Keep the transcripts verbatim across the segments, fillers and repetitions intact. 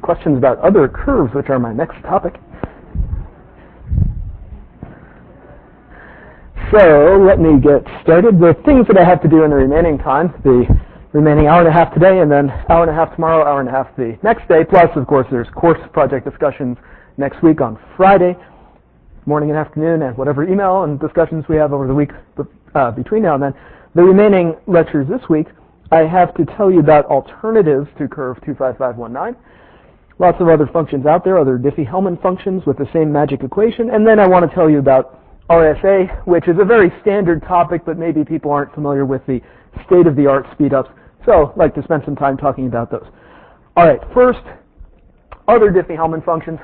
questions about other curves, which are my next topic. So let me get started. The things that I have to do in the remaining time, the remaining hour and a half today, and then hour and a half tomorrow, hour and a half the next day. Plus, of course, there's course project discussions next week on Friday, morning and afternoon, and whatever email and discussions we have over the week uh, between now and then. The remaining lectures this week, I have to tell you about alternatives to curve two five five one nine. Lots of other functions out there, other Diffie-Hellman functions with the same magic equation. And then I want to tell you about R S A, which is a very standard topic, but maybe people aren't familiar with the state-of-the-art speed-ups. So I'd like to spend some time talking about those. All right, first, other Diffie-Hellman functions.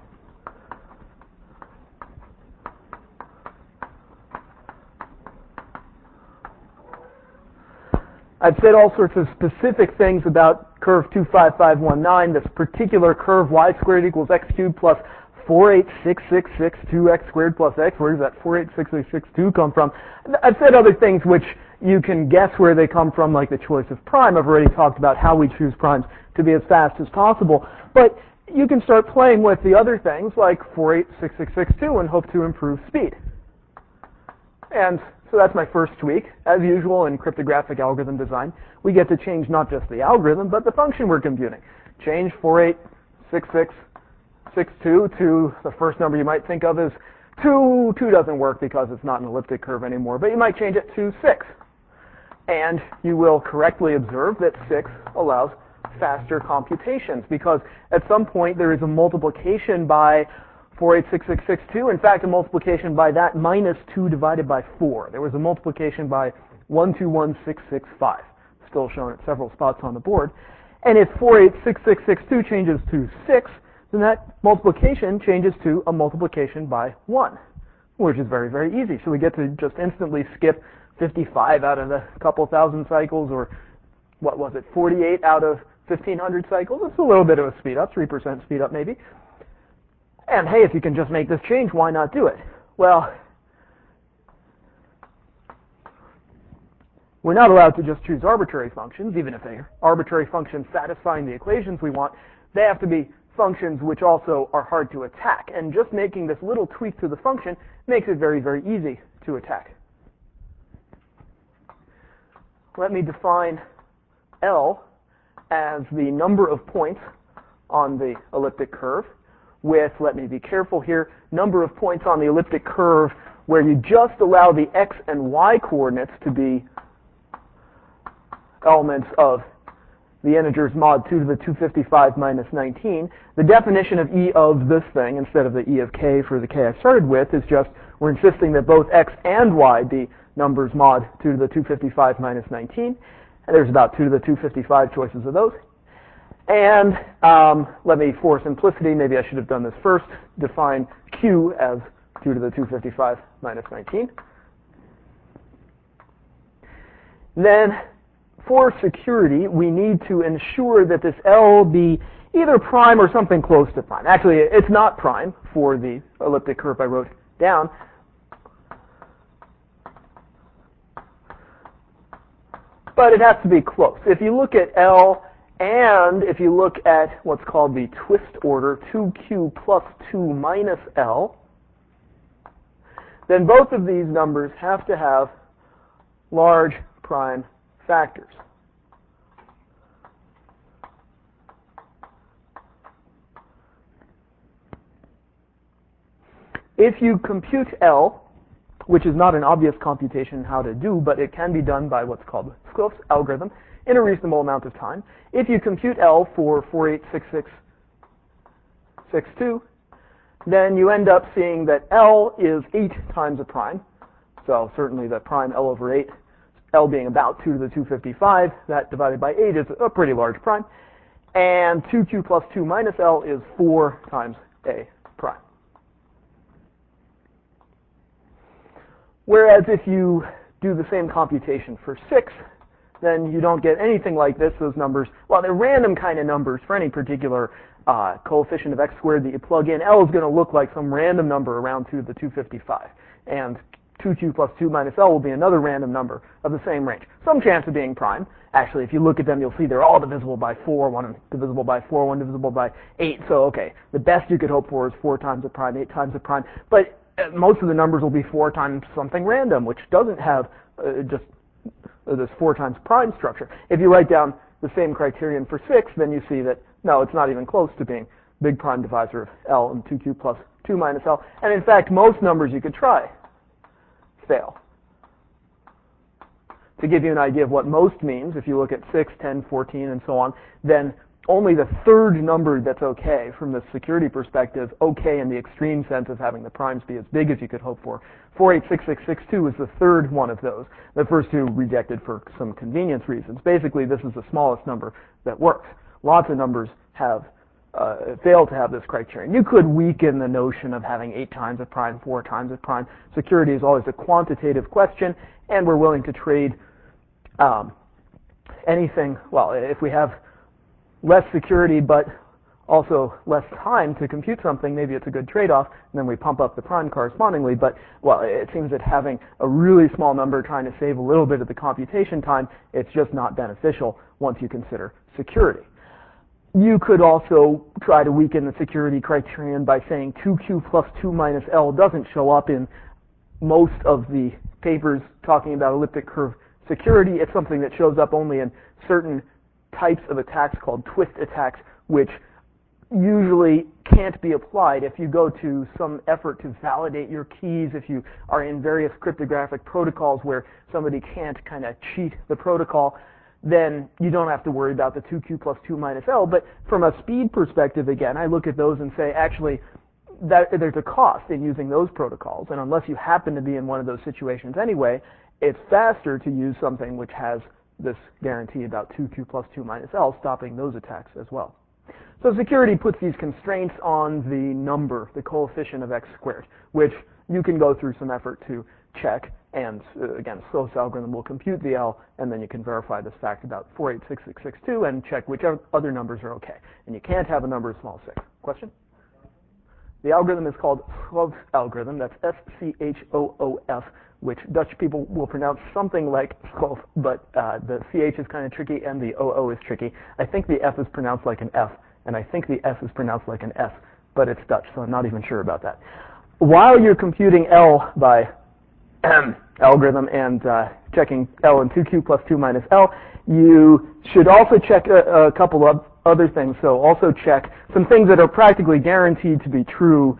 I've said all sorts of specific things about curve two five five one nine, this particular curve y squared equals x cubed plus four eight six six six two x squared plus x. Where does that four eight six six six two come from? I've said other things which you can guess where they come from, like the choice of prime. I've already talked about how we choose primes to be as fast as possible. But you can start playing with the other things like four eight six six six two and hope to improve speed. And so that's my first tweak. As usual in cryptographic algorithm design, we get to change not just the algorithm, but the function we're computing. Change four eight six six six two to the first number you might think of as two. two doesn't work because it's not an elliptic curve anymore, but you might change it to six. And you will correctly observe that six allows faster computations because at some point there is a multiplication by four eight six six six two. In fact, a multiplication by that minus two divided by four. There was a multiplication by one two one six six five, still shown at several spots on the board. And if four eight six six six two changes to six, then that multiplication changes to a multiplication by one, which is very, very easy. So we get to just instantly skip fifty-five out of the couple thousand cycles, or what was it, forty-eight out of fifteen hundred cycles. It's a little bit of a speed up, three percent speed up maybe. And hey, if you can just make this change, why not do it? Well, we're not allowed to just choose arbitrary functions, even if they're arbitrary functions satisfying the equations we want. They have to be functions which also are hard to attack. And just making this little tweak to the function makes it very, very easy to attack. Let me define L as the number of points on the elliptic curve with, let me be careful here, number of points on the elliptic curve where you just allow the x and y coordinates to be elements of the integers mod two to the two fifty-five minus nineteen. The definition of E of this thing, instead of the E of k for the k I started with, is just we're insisting that both x and y be numbers mod two to the two fifty-five minus nineteen. And there's about two to the two fifty-five choices of those. And um, let me, for simplicity, maybe I should have done this first, define Q as two to the two fifty-five minus nineteen. Then, for security, we need to ensure that this L be either prime or something close to prime. Actually, it's not prime for the elliptic curve I wrote down. But it has to be close. If you look at L, and if you look at what's called the twist order, two Q plus two minus L, then both of these numbers have to have large prime factors. If you compute L, which is not an obvious computation how to do, but it can be done by what's called Skloff's algorithm in a reasonable amount of time. If you compute L for four eight six six six two, then you end up seeing that L is eight times a prime. So certainly the prime L over eight, L being about two to the two fifty-five, that divided by eight is a pretty large prime. And two Q plus two minus L is four times A prime. Whereas if you do the same computation for six, then you don't get anything like this. Those numbers, well, they're random kind of numbers for any particular uh, coefficient of x squared that you plug in. L is going to look like some random number around two to the two fifty-five. And two q plus two minus L will be another random number of the same range. Some chance of being prime. Actually, if you look at them, you'll see they're all divisible by four, one divisible by four, one divisible by eight. So, okay, the best you could hope for is four times a prime, eight times a prime. But uh, most of the numbers will be four times something random, which doesn't have uh, just uh, this four times prime structure. If you write down the same criterion for six, then you see that, no, it's not even close to being big prime divisor of L and two q plus two minus L. And in fact, most numbers you could try fail. To give you an idea of what most means, if you look at six, ten, fourteen, and so on, then only the third number that's okay from the security perspective, okay in the extreme sense of having the primes be as big as you could hope for. four eight six six six two is the third one of those. The first two rejected for some convenience reasons. Basically, this is the smallest number that works. Lots of numbers have uh, fail to have this criterion. You could weaken the notion of having eight times a prime, four times a prime. Security is always a quantitative question, and we're willing to trade um, anything. Well, if we have less security but also less time to compute something, maybe it's a good trade-off, and then we pump up the prime correspondingly. But, well, it seems that having a really small number trying to save a little bit of the computation time, it's just not beneficial once you consider security. You could also try to weaken the security criterion by saying two q plus two minus L doesn't show up in most of the papers talking about elliptic curve security. It's something that shows up only in certain types of attacks called twist attacks, which usually can't be applied if you go to some effort to validate your keys, if you are in various cryptographic protocols where somebody can't kind of cheat the protocol, then you don't have to worry about the two q plus two minus L. But from a speed perspective, again, I look at those and say, actually, that, there's a cost in using those protocols, and unless you happen to be in one of those situations anyway, it's faster to use something which has this guarantee about two q plus two minus L, stopping those attacks as well. So security puts these constraints on the number, the coefficient of x squared, which you can go through some effort to check, and uh, again, Sloth's algorithm will compute the L, and then you can verify this fact about four eight six six six two and check which other numbers are okay. And you can't have a number as small as six. Question? The algorithm is called Sloth's algorithm. That's S C H O O F, which Dutch people will pronounce something like Sloth, but uh, the C H is kind of tricky and the O O is tricky. I think the F is pronounced like an F, and I think the S is pronounced like an S, but it's Dutch, so I'm not even sure about that. While you're computing L by algorithm and uh, checking L and two q plus two minus L, you should also check a, a couple of other things. So also check some things that are practically guaranteed to be true.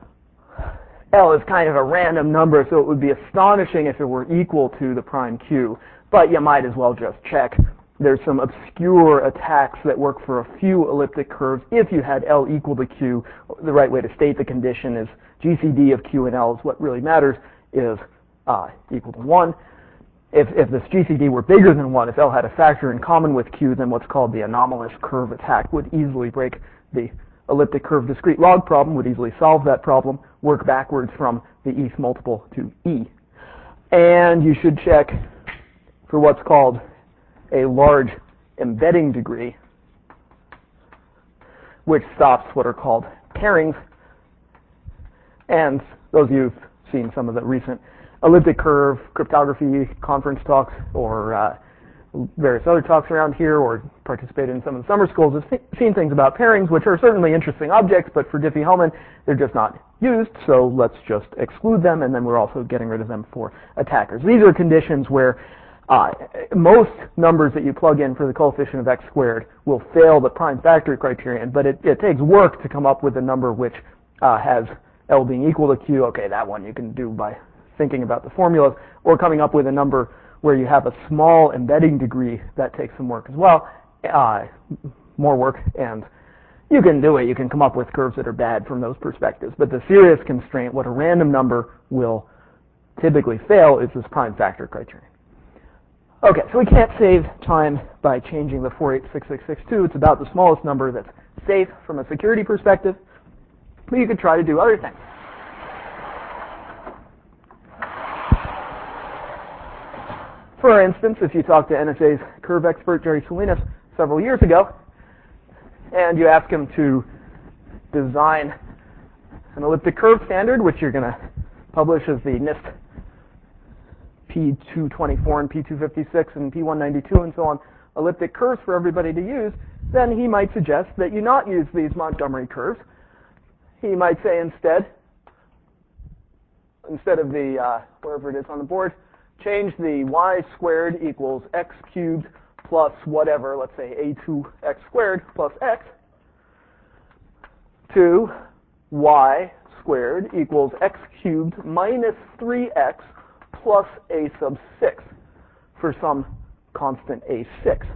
L is kind of a random number, so it would be astonishing if it were equal to the prime q, but you might as well just check. There's some obscure attacks that work for a few elliptic curves. If you had L equal to q, the right way to state the condition is G C D of q and L is what really matters, is uh, equal to one. If, if this G C D were bigger than one, if L had a factor in common with q, then what's called the anomalous curve attack would easily break the elliptic curve discrete log problem, would easily solve that problem, work backwards from the eth multiple to E. And you should check for what's called a large embedding degree, which stops what are called pairings. And those of you who've seen some of the recent elliptic curve cryptography conference talks or uh, various other talks around here or participated in some of the summer schools have seen things about pairings, which are certainly interesting objects, but for Diffie-Hellman, they're just not used, so let's just exclude them, and then we're also getting rid of them for attackers. These are conditions where uh, most numbers that you plug in for the coefficient of x squared will fail the prime factor criterion, but it, it takes work to come up with a number which uh, has L being equal to q. Okay, that one you can do by thinking about the formulas, or coming up with a number where you have a small embedding degree. That takes some work as well, uh, more work, and you can do it. You can come up with curves that are bad from those perspectives. But the serious constraint, what a random number will typically fail, is this prime factor criterion. Okay, so we can't save time by changing the four eight six six six two. It's about the smallest number that's safe from a security perspective, but you could try to do other things. For instance, if you talk to N S A's curve expert Jerry Salinas several years ago, and you ask him to design an elliptic curve standard, which you're going to publish as the NIST P two twenty-four and P two fifty-six and P one ninety-two and so on elliptic curves for everybody to use, then he might suggest that you not use these Montgomery curves. He might say instead, instead of the, uh, wherever it is on the board, change the y squared equals x cubed plus whatever, let's say a two x squared plus x, to y squared equals x cubed minus three x plus a sub six for some constant a six.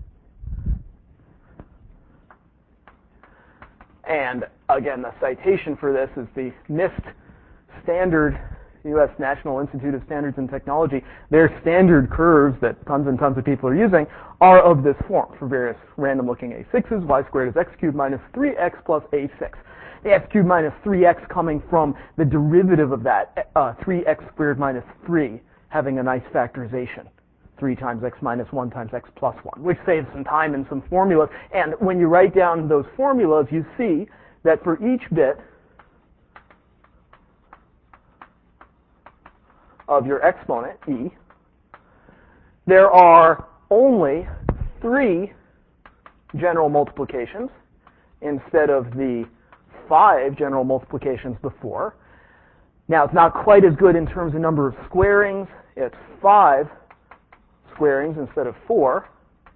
And again, the citation for this is the NIST standard, U S National Institute of Standards and Technology. Their standard curves that tons and tons of people are using are of this form for various random looking a sixes. Y squared is x cubed minus three x plus a six. The x cubed minus three x coming from the derivative of that, uh, three x squared minus three, having a nice factorization. three times x minus one times x plus one, which saves some time and some formulas. And when you write down those formulas, you see that for each bit of your exponent, e, there are only three general multiplications instead of the five general multiplications before. Now, it's not quite as good in terms of number of squarings. It's five squarings instead of four.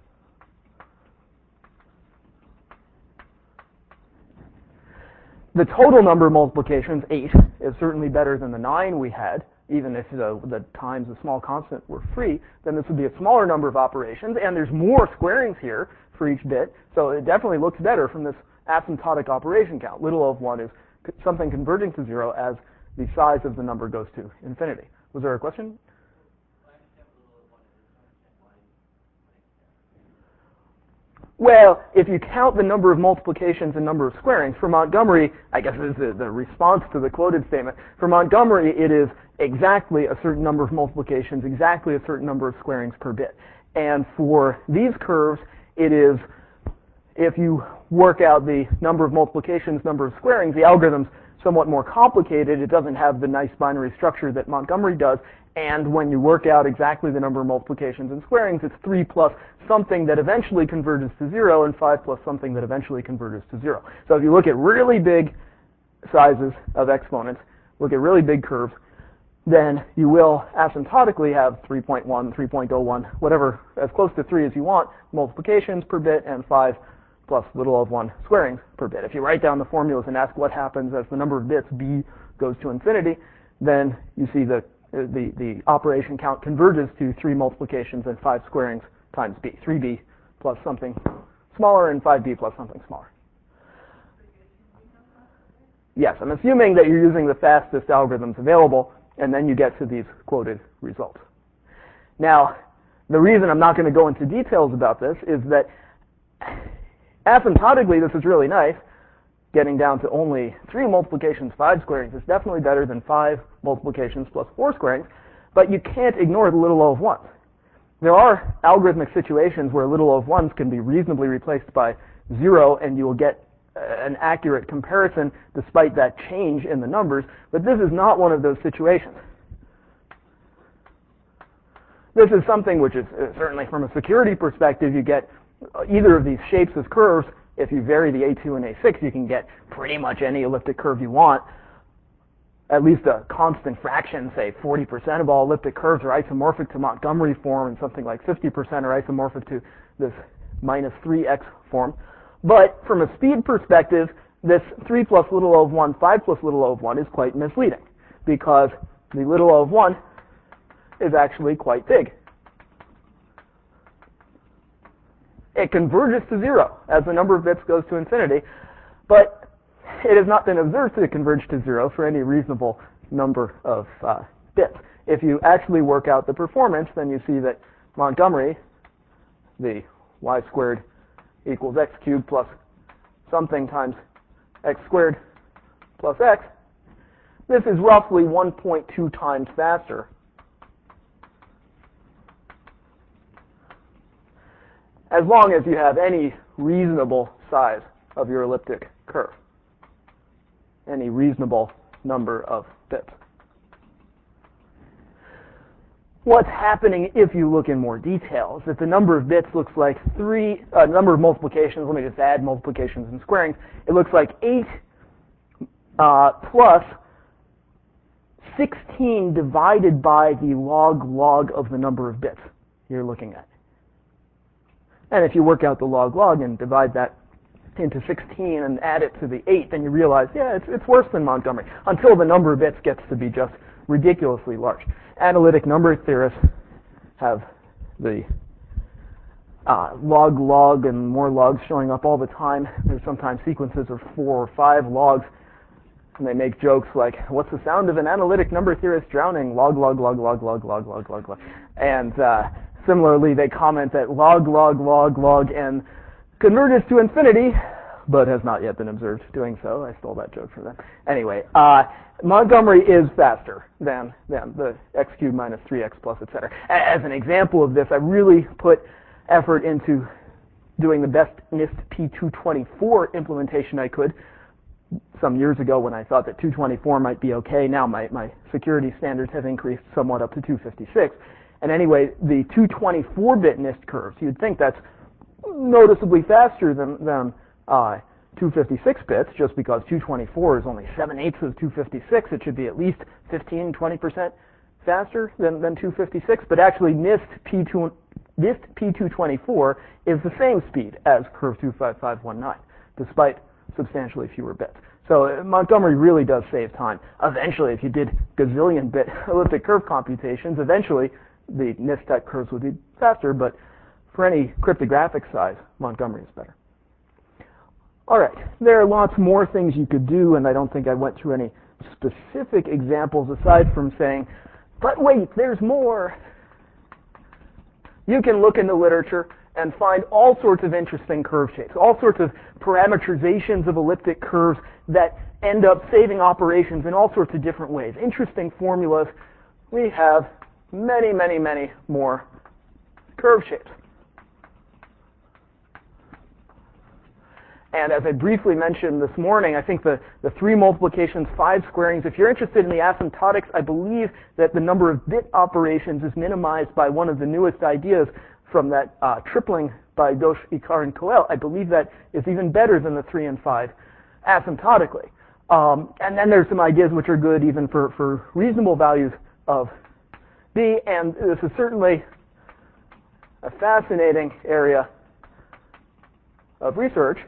The total number of multiplications, eight, is certainly better than the nine we had. Even if the, the times the small constant were free, then this would be a smaller number of operations, and there's more squarings here for each bit, so it definitely looks better from this asymptotic operation count. Little of one is something converging to zero as the size of the number goes to infinity. Was there a question? Well, if you count the number of multiplications and number of squarings, for Montgomery, I guess this is the, the response to the quoted statement, for Montgomery it is exactly a certain number of multiplications, exactly a certain number of squarings per bit. And for these curves, it is, if you work out the number of multiplications, number of squarings, the algorithm's somewhat more complicated. It doesn't have the nice binary structure that Montgomery does. And when you work out exactly the number of multiplications and squarings, it's three plus something that eventually converges to zero, and five plus something that eventually converges to zero. So if you look at really big sizes of exponents, look at really big curves, then you will asymptotically have three point one, three point oh one, whatever, as close to three as you want, multiplications per bit, and five plus little of one squarings per bit. If you write down the formulas and ask what happens as the number of bits b goes to infinity, then you see that the, the operation count converges to three multiplications and five squarings times b. three b plus something smaller and five b plus something smaller. Yes, I'm assuming that you're using the fastest algorithms available, and then you get to these quoted results. Now, the reason I'm not going to go into details about this is that asymptotically this is really nice. Getting down to only three multiplications, five squarings is definitely better than five multiplications plus four squarings, but you can't ignore the little o of ones. There are algorithmic situations where little o of ones can be reasonably replaced by zero, and you will get an accurate comparison despite that change in the numbers, but this is not one of those situations. This is something which is uh, certainly from a security perspective, you get either of these shapes as curves. If you vary the a two and a six, you can get pretty much any elliptic curve you want. At least a constant fraction, say forty percent of all elliptic curves are isomorphic to Montgomery form, and something like fifty percent are isomorphic to this minus three x form. But from a speed perspective, this three plus little o of one, five plus little o of one is quite misleading, because the little o of one is actually quite big. It converges to zero as the number of bits goes to infinity, but it has not been observed to converge to zero for any reasonable number of uh, bits. If you actually work out the performance, then you see that Montgomery, the y squared equals x cubed plus something times x squared plus x, this is roughly one point two times faster as long as you have any reasonable size of your elliptic curve, any reasonable number of bits. what's happening if you look in more detail is that the number of bits looks like three, uh, number of multiplications, let me just add multiplications and squarings, it looks like eight uh, plus sixteen divided by the log log of the number of bits you're looking at. And if you work out the log log and divide that into sixteen and add it to the eight, then you realize, yeah, it's, it's worse than Montgomery, until the number of bits gets to be just ridiculously large. Analytic number theorists have the uh, log log and more logs showing up all the time. There's sometimes sequences of four or five logs, and they make jokes like, what's the sound of an analytic number theorist drowning? Log, log, log, log, log, log, log, log, log. And uh, similarly, they comment that log, log, log, log, and converges to infinity, but has not yet been observed doing so. I stole that joke from them. Anyway, uh, Montgomery is faster than, than the x cubed minus three x plus, et cetera. As an example of this, I really put effort into doing the best NIST P two twenty-four implementation I could some years ago when I thought that two twenty-four might be okay. Now my, my security standards have increased somewhat up to two fifty-six. And anyway, the two twenty-four bit NIST curves, you'd think that's noticeably faster than, than uh, two fifty-six bits, just because two twenty-four is only seven eighths of two fifty-six. It should be at least fifteen, twenty percent faster than, than two fifty-six. But actually, NIST P two, NIST P two twenty-four is the same speed as curve two five five one nine, despite substantially fewer bits. So uh, Montgomery really does save time. Eventually, if you did gazillion bit elliptic curve computations, eventually the NIST type curves would be faster, but for any cryptographic size, Montgomery is better. All right, there are lots more things you could do, and I don't think I went through any specific examples aside from saying, but wait, there's more. You can look in the literature and find all sorts of interesting curve shapes, all sorts of parameterizations of elliptic curves that end up saving operations in all sorts of different ways. Interesting formulas. We have many, many, many more curve shapes. And as I briefly mentioned this morning, I think the, the three multiplications, five squarings, if you're interested in the asymptotics, I believe that the number of bit operations is minimized by one of the newest ideas from that uh, tripling by Ghosh, Icard, and Coel. I believe that is even better than the three and five asymptotically. Um, and then there's some ideas which are good even for, for reasonable values of B, and this is certainly a fascinating area of research.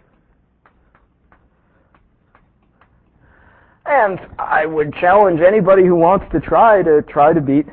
And I would challenge anybody who wants to try to try to beat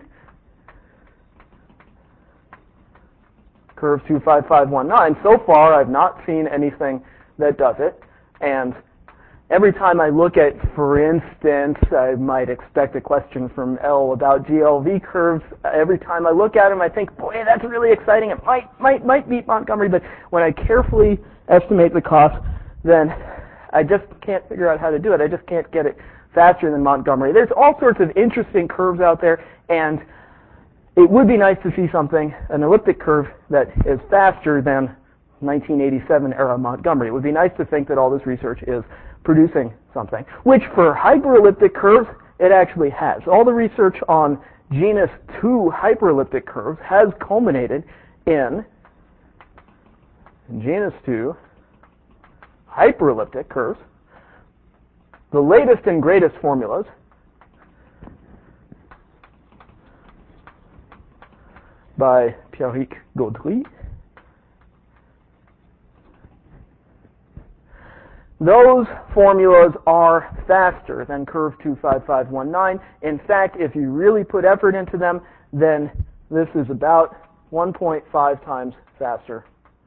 curve two five five one nine. So far, I've not seen anything that does it. And every time I look at, for instance, I might expect a question from L about G L V curves. Every time I look at them, I think, boy, that's really exciting. It might, might, might beat Montgomery. But when I carefully estimate the cost, then I just can't figure out how to do it. I just can't get it faster than Montgomery. There's all sorts of interesting curves out there, and it would be nice to see something, an elliptic curve that is faster than nineteen eighty-seven era Montgomery. It would be nice to think that all this research is producing something, which for hyperelliptic curves, it actually has. All the research on genus two hyperelliptic curves has culminated in genus two hyperelliptic curves. The latest and greatest formulas by Pierrick Gaudry. Those formulas are faster than curve two five five one nine. In fact, if you really put effort into them, then this is about one point five times faster.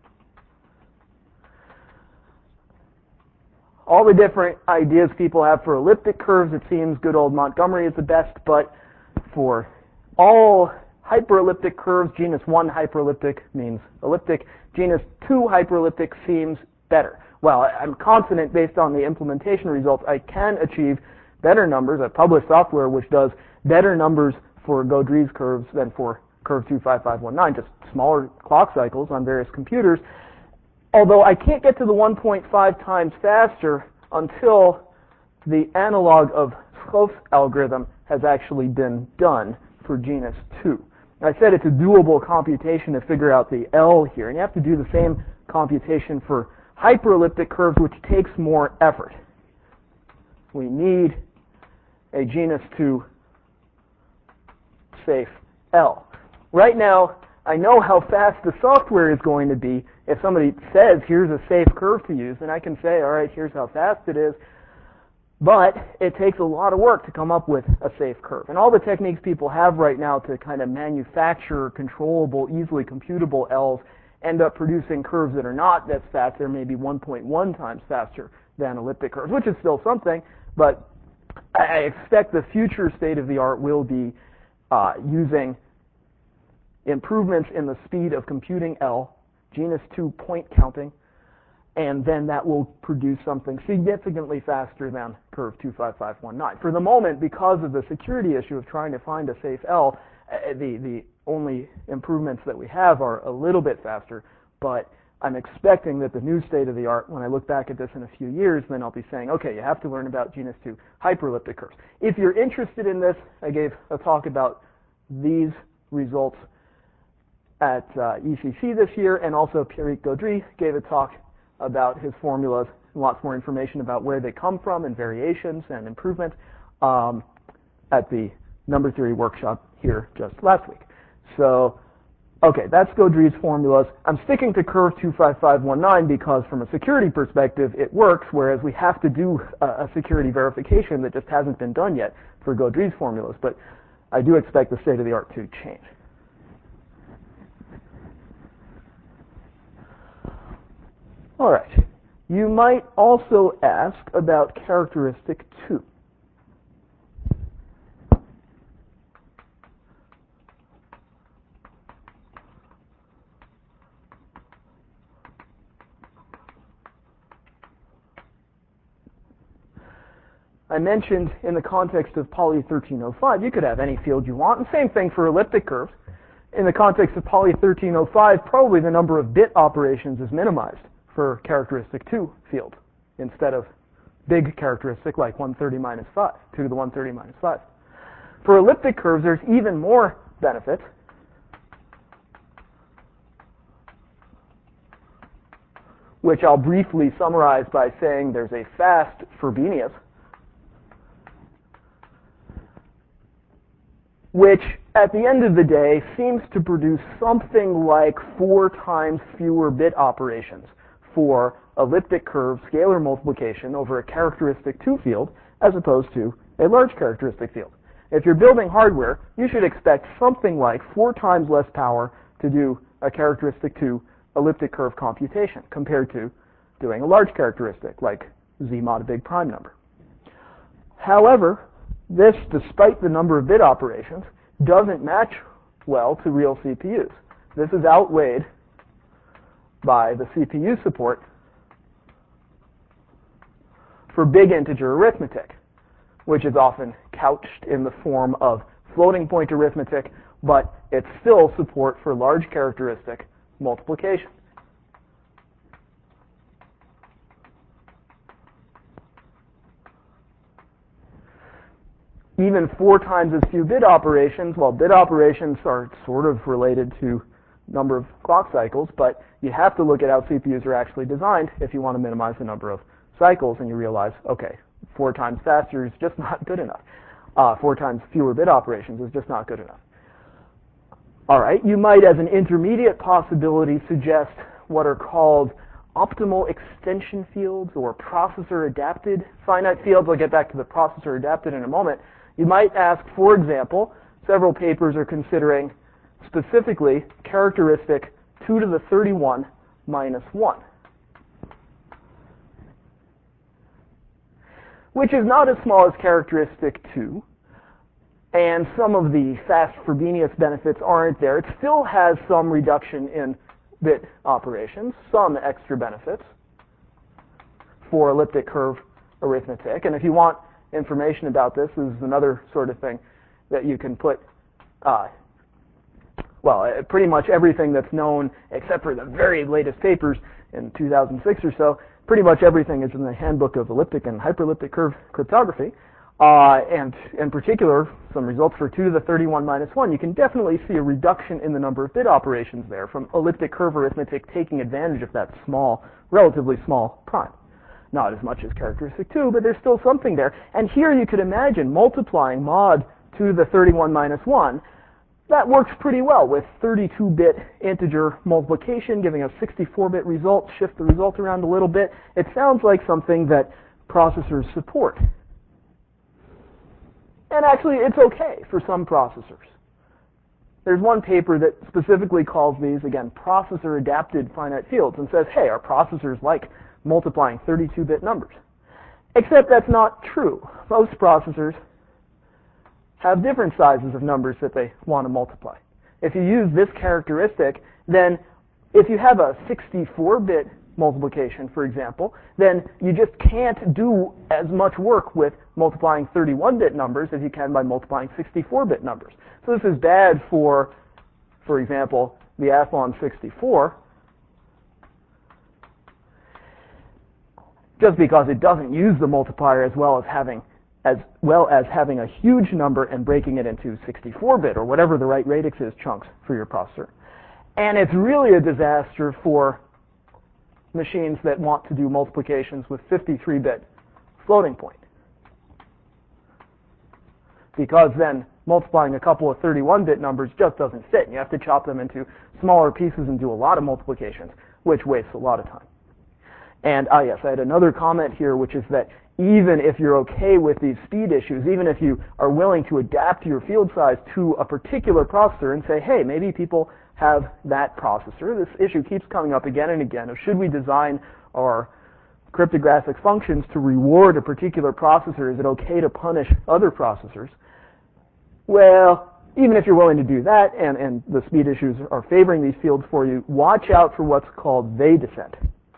All the different ideas people have for elliptic curves, it seems good old Montgomery is the best, but for all hyperelliptic curves, genus one hyperelliptic means elliptic. Genus two hyperelliptic seems better. Well, I'm confident based on the implementation results I can achieve better numbers. I've published software which does better numbers for Gaudry's curves than for curve two five five one nine, just smaller clock cycles on various computers. Although I can't get to the one point five times faster until the analog of Schroeff's algorithm has actually been done for genus two. I said it's a doable computation to figure out the L here, and you have to do the same computation for hyperelliptic curves, which takes more effort. We need a genus two safe L. Right now, I know how fast the software is going to be. If somebody says, here's a safe curve to use, then I can say, all right, here's how fast it is. But it takes a lot of work to come up with a safe curve. And all the techniques people have right now to kind of manufacture controllable, easily computable L's end up producing curves that are not that fast. They're maybe one point one times faster than elliptic curves, which is still something. But I expect the future state of the art will be uh, using improvements in the speed of computing L, genus two point counting, and then that will produce something significantly faster than curve two five five one nine. For the moment, because of the security issue of trying to find a safe L, the, the only improvements that we have are a little bit faster, but I'm expecting that the new state of the art, when I look back at this in a few years, then I'll be saying, okay, you have to learn about genus two hyperelliptic curves. If you're interested in this, I gave a talk about these results at uh, E C C this year, and also Pierrick Gaudry gave a talk about his formulas, and lots more information about where they come from and variations and improvement um, at the number theory workshop here just last week. So, okay, that's Gaudry's formulas. I'm sticking to curve two five five one nine because from a security perspective it works, whereas we have to do a, a security verification that just hasn't been done yet for Gaudry's formulas. But I do expect the state of the art to change. All right. You might also ask about characteristic two. I mentioned in the context of Poly thirteen oh five, you could have any field you want, and same thing for elliptic curves. In the context of Poly thirteen oh five, probably the number of bit operations is minimized for characteristic two field instead of big characteristic like one thirty minus five, two to the one thirty minus five. For elliptic curves, there's even more benefits. Which I'll briefly summarize by saying there's a fast Frobenius, which at the end of the day seems to produce something like four times fewer bit operations for elliptic curve scalar multiplication over a characteristic two field as opposed to a large characteristic field. If you're building hardware, you should expect something like four times less power to do a characteristic two elliptic curve computation compared to doing a large characteristic like Z mod a big prime number. However, this, despite the number of bit operations, doesn't match well to real C P Us. This is outweighed by the C P U support for big integer arithmetic, which is often couched in the form of floating point arithmetic, but it's still support for large characteristic multiplication. Even four times as few bit operations, well, bit operations are sort of related to number of clock cycles, but you have to look at how C P Us are actually designed if you want to minimize the number of cycles, and you realize, okay, four times faster is just not good enough. Uh, four times fewer bit operations is just not good enough. All right, you might, as an intermediate possibility, suggest what are called optimal extension fields or processor-adapted finite fields. I'll get back to the processor-adapted in a moment. You might ask, for example, several papers are considering specifically characteristic two to the thirty-one minus one, which is not as small as characteristic two, and some of the fast Frobenius benefits aren't there. It still has some reduction in bit operations, some extra benefits for elliptic curve arithmetic, and if you want information about this, this is another sort of thing that you can put, uh, well, pretty much everything that's known, except for the very latest papers in two thousand six or so, pretty much everything is in the Handbook of Elliptic and Hyperelliptic Curve Cryptography. uh, and in particular, some results for two to the thirty-one minus one, you can definitely see a reduction in the number of bit operations there from elliptic curve arithmetic taking advantage of that small, relatively small prime. Not as much as characteristic two, but there's still something there. And here you could imagine multiplying mod two to the thirty-one minus one. That works pretty well with thirty-two bit integer multiplication, giving us sixty-four bit results. Shift the result around a little bit. It sounds like something that processors support. And actually, it's okay for some processors. There's one paper that specifically calls these, again, processor-adapted finite fields, and says, hey, our processors like multiplying thirty-two bit numbers. Except that's not true. Most processors have different sizes of numbers that they want to multiply. If you use this characteristic, then if you have a sixty-four bit multiplication, for example, then you just can't do as much work with multiplying thirty-one bit numbers as you can by multiplying sixty-four bit numbers. So this is bad for, for example, the Athlon sixty-four, just because it doesn't use the multiplier as well as having as well as having a huge number and breaking it into sixty-four bit or whatever the right radix is chunks for your processor. And it's really a disaster for machines that want to do multiplications with fifty-three bit floating point, because then multiplying a couple of thirty-one bit numbers just doesn't fit. You have to chop them into smaller pieces and do a lot of multiplications, which wastes a lot of time. And ah yes, I had another comment here, which is that even if you're okay with these speed issues, even if you are willing to adapt your field size to a particular processor and say, hey, maybe people have that processor, this issue keeps coming up again and again of should we design our cryptographic functions to reward a particular processor? Is it okay to punish other processors? Well, even if you're willing to do that and, and the speed issues are favoring these fields for you, watch out for what's called Weil descent.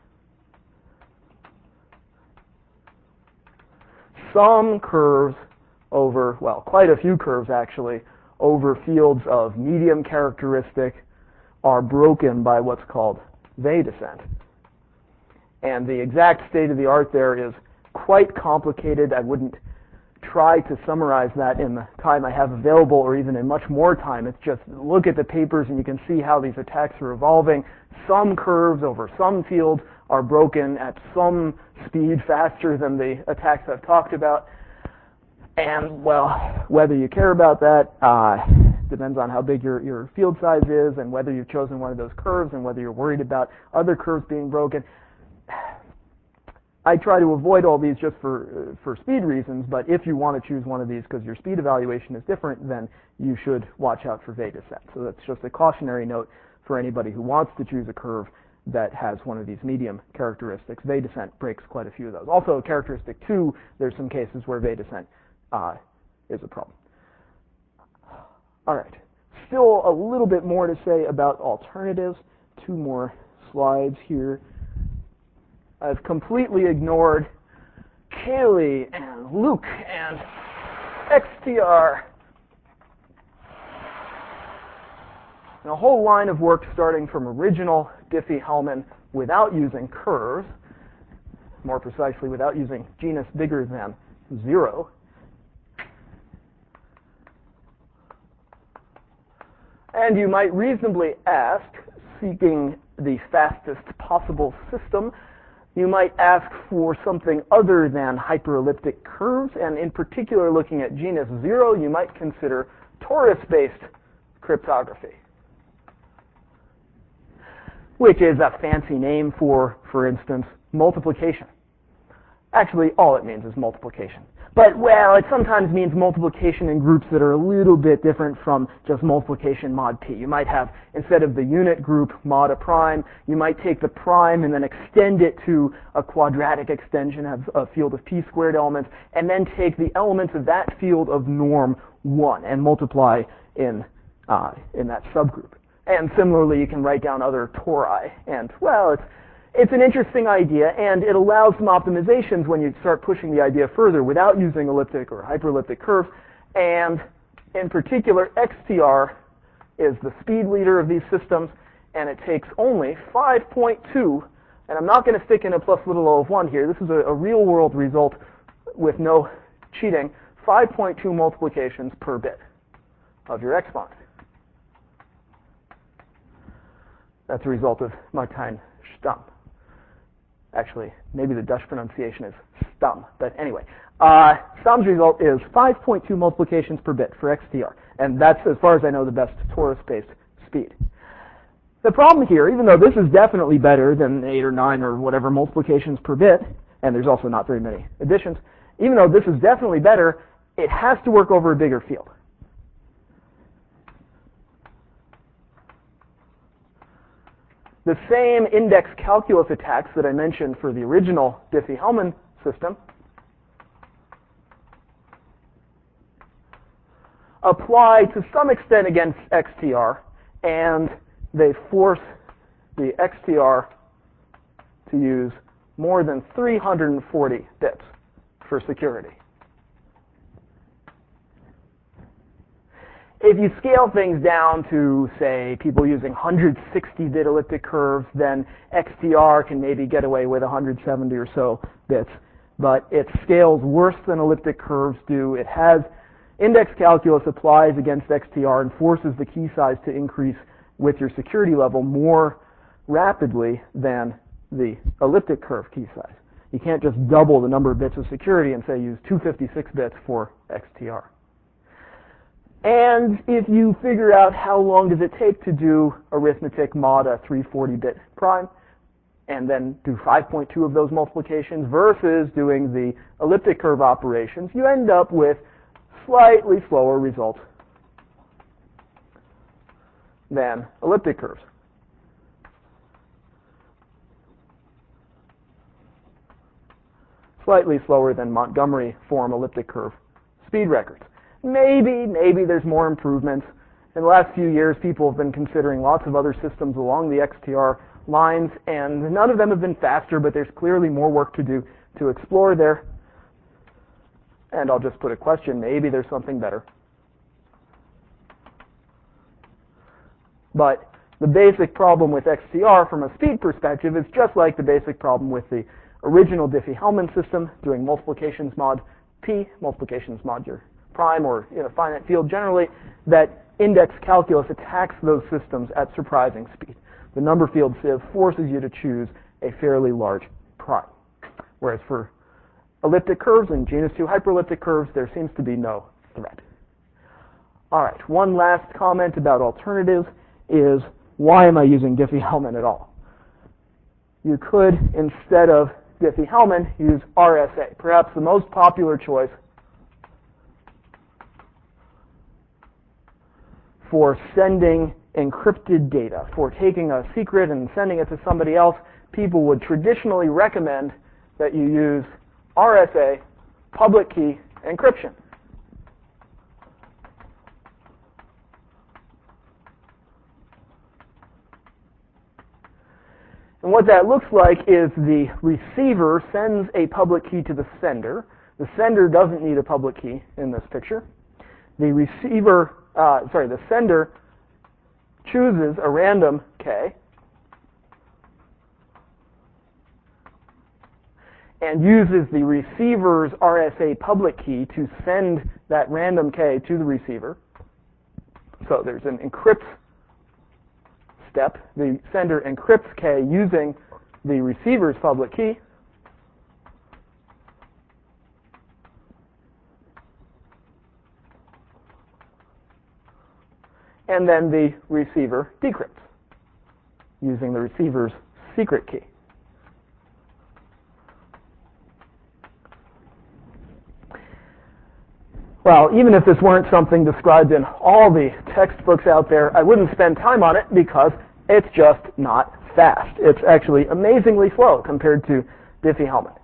Some curves over, well, quite a few curves actually, over fields of medium characteristic are broken by what's called Weil descent. And the exact state of the art there is quite complicated. I wouldn't try to summarize that in the time I have available or even in much more time. It's just look at the papers and you can see how these attacks are evolving. Some curves over some fields are broken at some speed faster than the attacks I've talked about. And, well, whether you care about that uh, depends on how big your, your field size is and whether you've chosen one of those curves and whether you're worried about other curves being broken. I try to avoid all these just for, uh, for speed reasons, but if you want to choose one of these because your speed evaluation is different, then you should watch out for Weil descent. So that's just a cautionary note for anybody who wants to choose a curve that has one of these medium characteristics. Weil descent breaks quite a few of those. Also, characteristic two, there's some cases where Weil descent uh, is a problem. All right. Still a little bit more to say about alternatives. Two more slides here. I've completely ignored Cayley and Luke and X T R. And a whole line of work starting from original Diffie-Hellman without using curves, more precisely without using genus bigger than zero. And you might reasonably ask, seeking the fastest possible system, you might ask for something other than hyperelliptic curves, and in particular looking at genus zero, you might consider torus-based cryptography, which is a fancy name for, for instance, multiplication. Actually, all it means is multiplication. But, well, it sometimes means multiplication in groups that are a little bit different from just multiplication mod p. You might have, instead of the unit group mod a prime, you might take the prime and then extend it to a quadratic extension, have a field of p squared elements, and then take the elements of that field of norm one and multiply in, uh, in that subgroup. And similarly, you can write down other tori. And, well, it's It's an interesting idea, and it allows some optimizations when you start pushing the idea further without using elliptic or hyperelliptic curves. And in particular, X T R is the speed leader of these systems, and it takes only five point two, and I'm not going to stick in a plus little o of one here. This is a, a real-world result with no cheating. five point two multiplications per bit of your exponent. That's a result of Martin Stamm. Actually, maybe the Dutch pronunciation is Stamm, but anyway. Uh, Stamm's result is five point two multiplications per bit for X T R, and that's, as far as I know, the best torus-based speed. The problem here, even though this is definitely better than eight or nine or whatever multiplications per bit, and there's also not very many additions, even though this is definitely better, it has to work over a bigger field. The same index calculus attacks that I mentioned for the original Diffie-Hellman system apply to some extent against X T R, and they force the X T R to use more than three hundred forty bits for security. If you scale things down to, say, people using one hundred sixty bit elliptic curves, then X T R can maybe get away with one hundred seventy or so bits. But it scales worse than elliptic curves do. It has index calculus applies against X T R and forces the key size to increase with your security level more rapidly than the elliptic curve key size. You can't just double the number of bits of security and say use two hundred fifty-six bits for X T R. And if you figure out how long does it take to do arithmetic mod a three hundred forty bit prime, and then do five point two of those multiplications versus doing the elliptic curve operations, you end up with slightly slower results than elliptic curves. Slightly slower than Montgomery form elliptic curve speed records. Maybe, maybe there's more improvements. In the last few years, people have been considering lots of other systems along the X T R lines, and none of them have been faster, but there's clearly more work to do to explore there. And I'll just put a question, maybe there's something better. But the basic problem with X T R from a speed perspective is just like the basic problem with the original Diffie-Hellman system, doing multiplications mod P, multiplications mod your prime or in a finite field generally, that index calculus attacks those systems at surprising speed. The number field sieve forces you to choose a fairly large prime. Whereas for elliptic curves and genus two hyperelliptic curves, there seems to be no threat. All right, one last comment about alternatives is, why am I using Diffie-Hellman at all? You could, instead of Diffie-Hellman, use R S A, perhaps the most popular choice for sending encrypted data. For taking a secret and sending it to somebody else, people would traditionally recommend that you use R S A, public key encryption. And what that looks like is the receiver sends a public key to the sender. The sender doesn't need a public key in this picture. The receiver, uh, sorry, the sender chooses a random K and uses the receiver's R S A public key to send that random K to the receiver. So there's an encrypt step. The sender encrypts K using the receiver's public key. And then the receiver decrypts using the receiver's secret key. Well, even if this weren't something described in all the textbooks out there, I wouldn't spend time on it because it's just not fast. It's actually amazingly slow compared to Diffie-Hellman.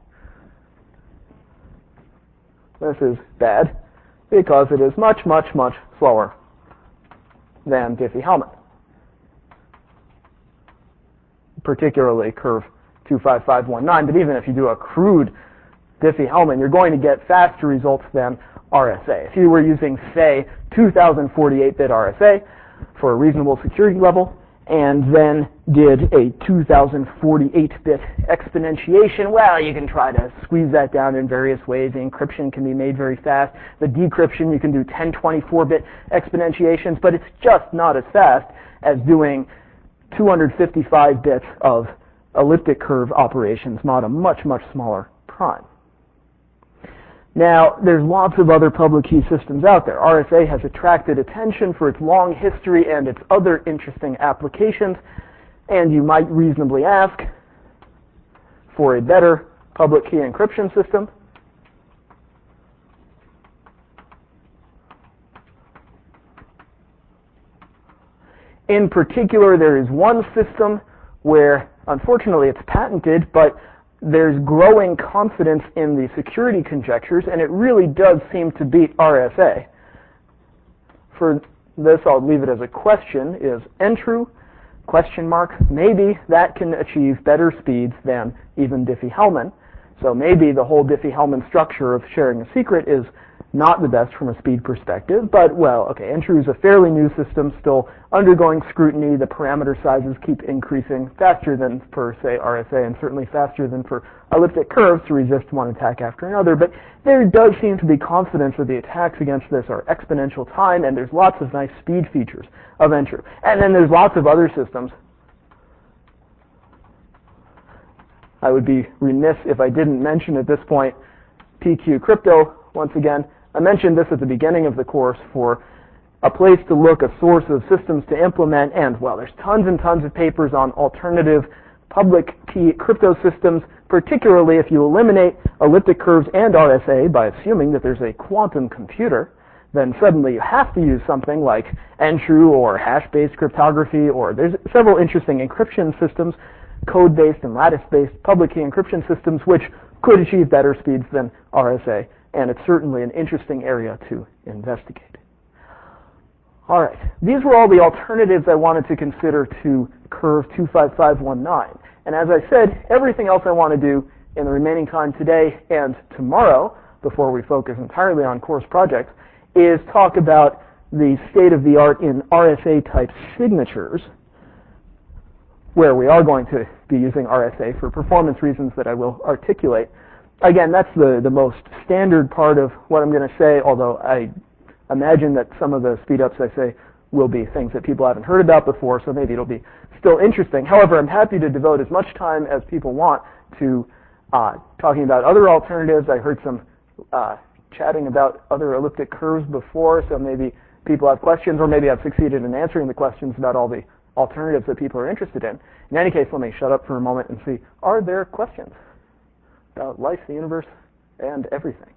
This is bad because it is much, much, much slower than Diffie-Hellman, particularly curve two five five one nine. But even if you do a crude Diffie-Hellman, you're going to get faster results than R S A. If you were using, say, two thousand forty-eight bit R S A for a reasonable security level, and then did a two thousand forty-eight bit exponentiation. Well, you can try to squeeze that down in various ways. The encryption can be made very fast. The decryption, you can do ten twenty-four bit exponentiations, but it's just not as fast as doing two hundred fifty-five bits of elliptic curve operations mod a much, much smaller prime. Now, there's lots of other public key systems out there. R S A has attracted attention for its long history and its other interesting applications, and you might reasonably ask for a better public key encryption system. In particular, there is one system where, unfortunately, it's patented, but there's growing confidence in the security conjectures, and it really does seem to beat R S A. For this, I'll leave it as a question, is Entru, question mark, maybe that can achieve better speeds than even Diffie-Hellman. So maybe the whole Diffie-Hellman structure of sharing a secret is not the best from a speed perspective, but, well, okay, Entru is a fairly new system, still undergoing scrutiny. The parameter sizes keep increasing faster than for, say, R S A, and certainly faster than for elliptic curves to resist one attack after another. But there does seem to be confidence that the attacks against this are exponential time, and there's lots of nice speed features of Entru. And then there's lots of other systems. I would be remiss if I didn't mention at this point P Q Crypto once again. I mentioned this at the beginning of the course for a place to look, a source of systems to implement, and, well, there's tons and tons of papers on alternative public key crypto systems, particularly if you eliminate elliptic curves and R S A by assuming that there's a quantum computer, then suddenly you have to use something like Entru or hash-based cryptography, or there's several interesting encryption systems, code-based and lattice-based public key encryption systems, which could achieve better speeds than R S A. And it's certainly an interesting area to investigate. All right, these were all the alternatives I wanted to consider to Curve two five five one nine. And as I said, everything else I want to do in the remaining time today and tomorrow, before we focus entirely on course projects, is talk about the state-of-the-art in R S A-type signatures, where we are going to be using R S A for performance reasons that I will articulate. Again, that's the, the most standard part of what I'm going to say, although I imagine that some of the speed-ups I say will be things that people haven't heard about before, so maybe it'll be still interesting. However, I'm happy to devote as much time as people want to uh, talking about other alternatives. I heard some uh, chatting about other elliptic curves before, so maybe people have questions, or maybe I've succeeded in answering the questions about all the alternatives that people are interested in. In any case, let me shut up for a moment and see, are there questions about life, the universe, and everything?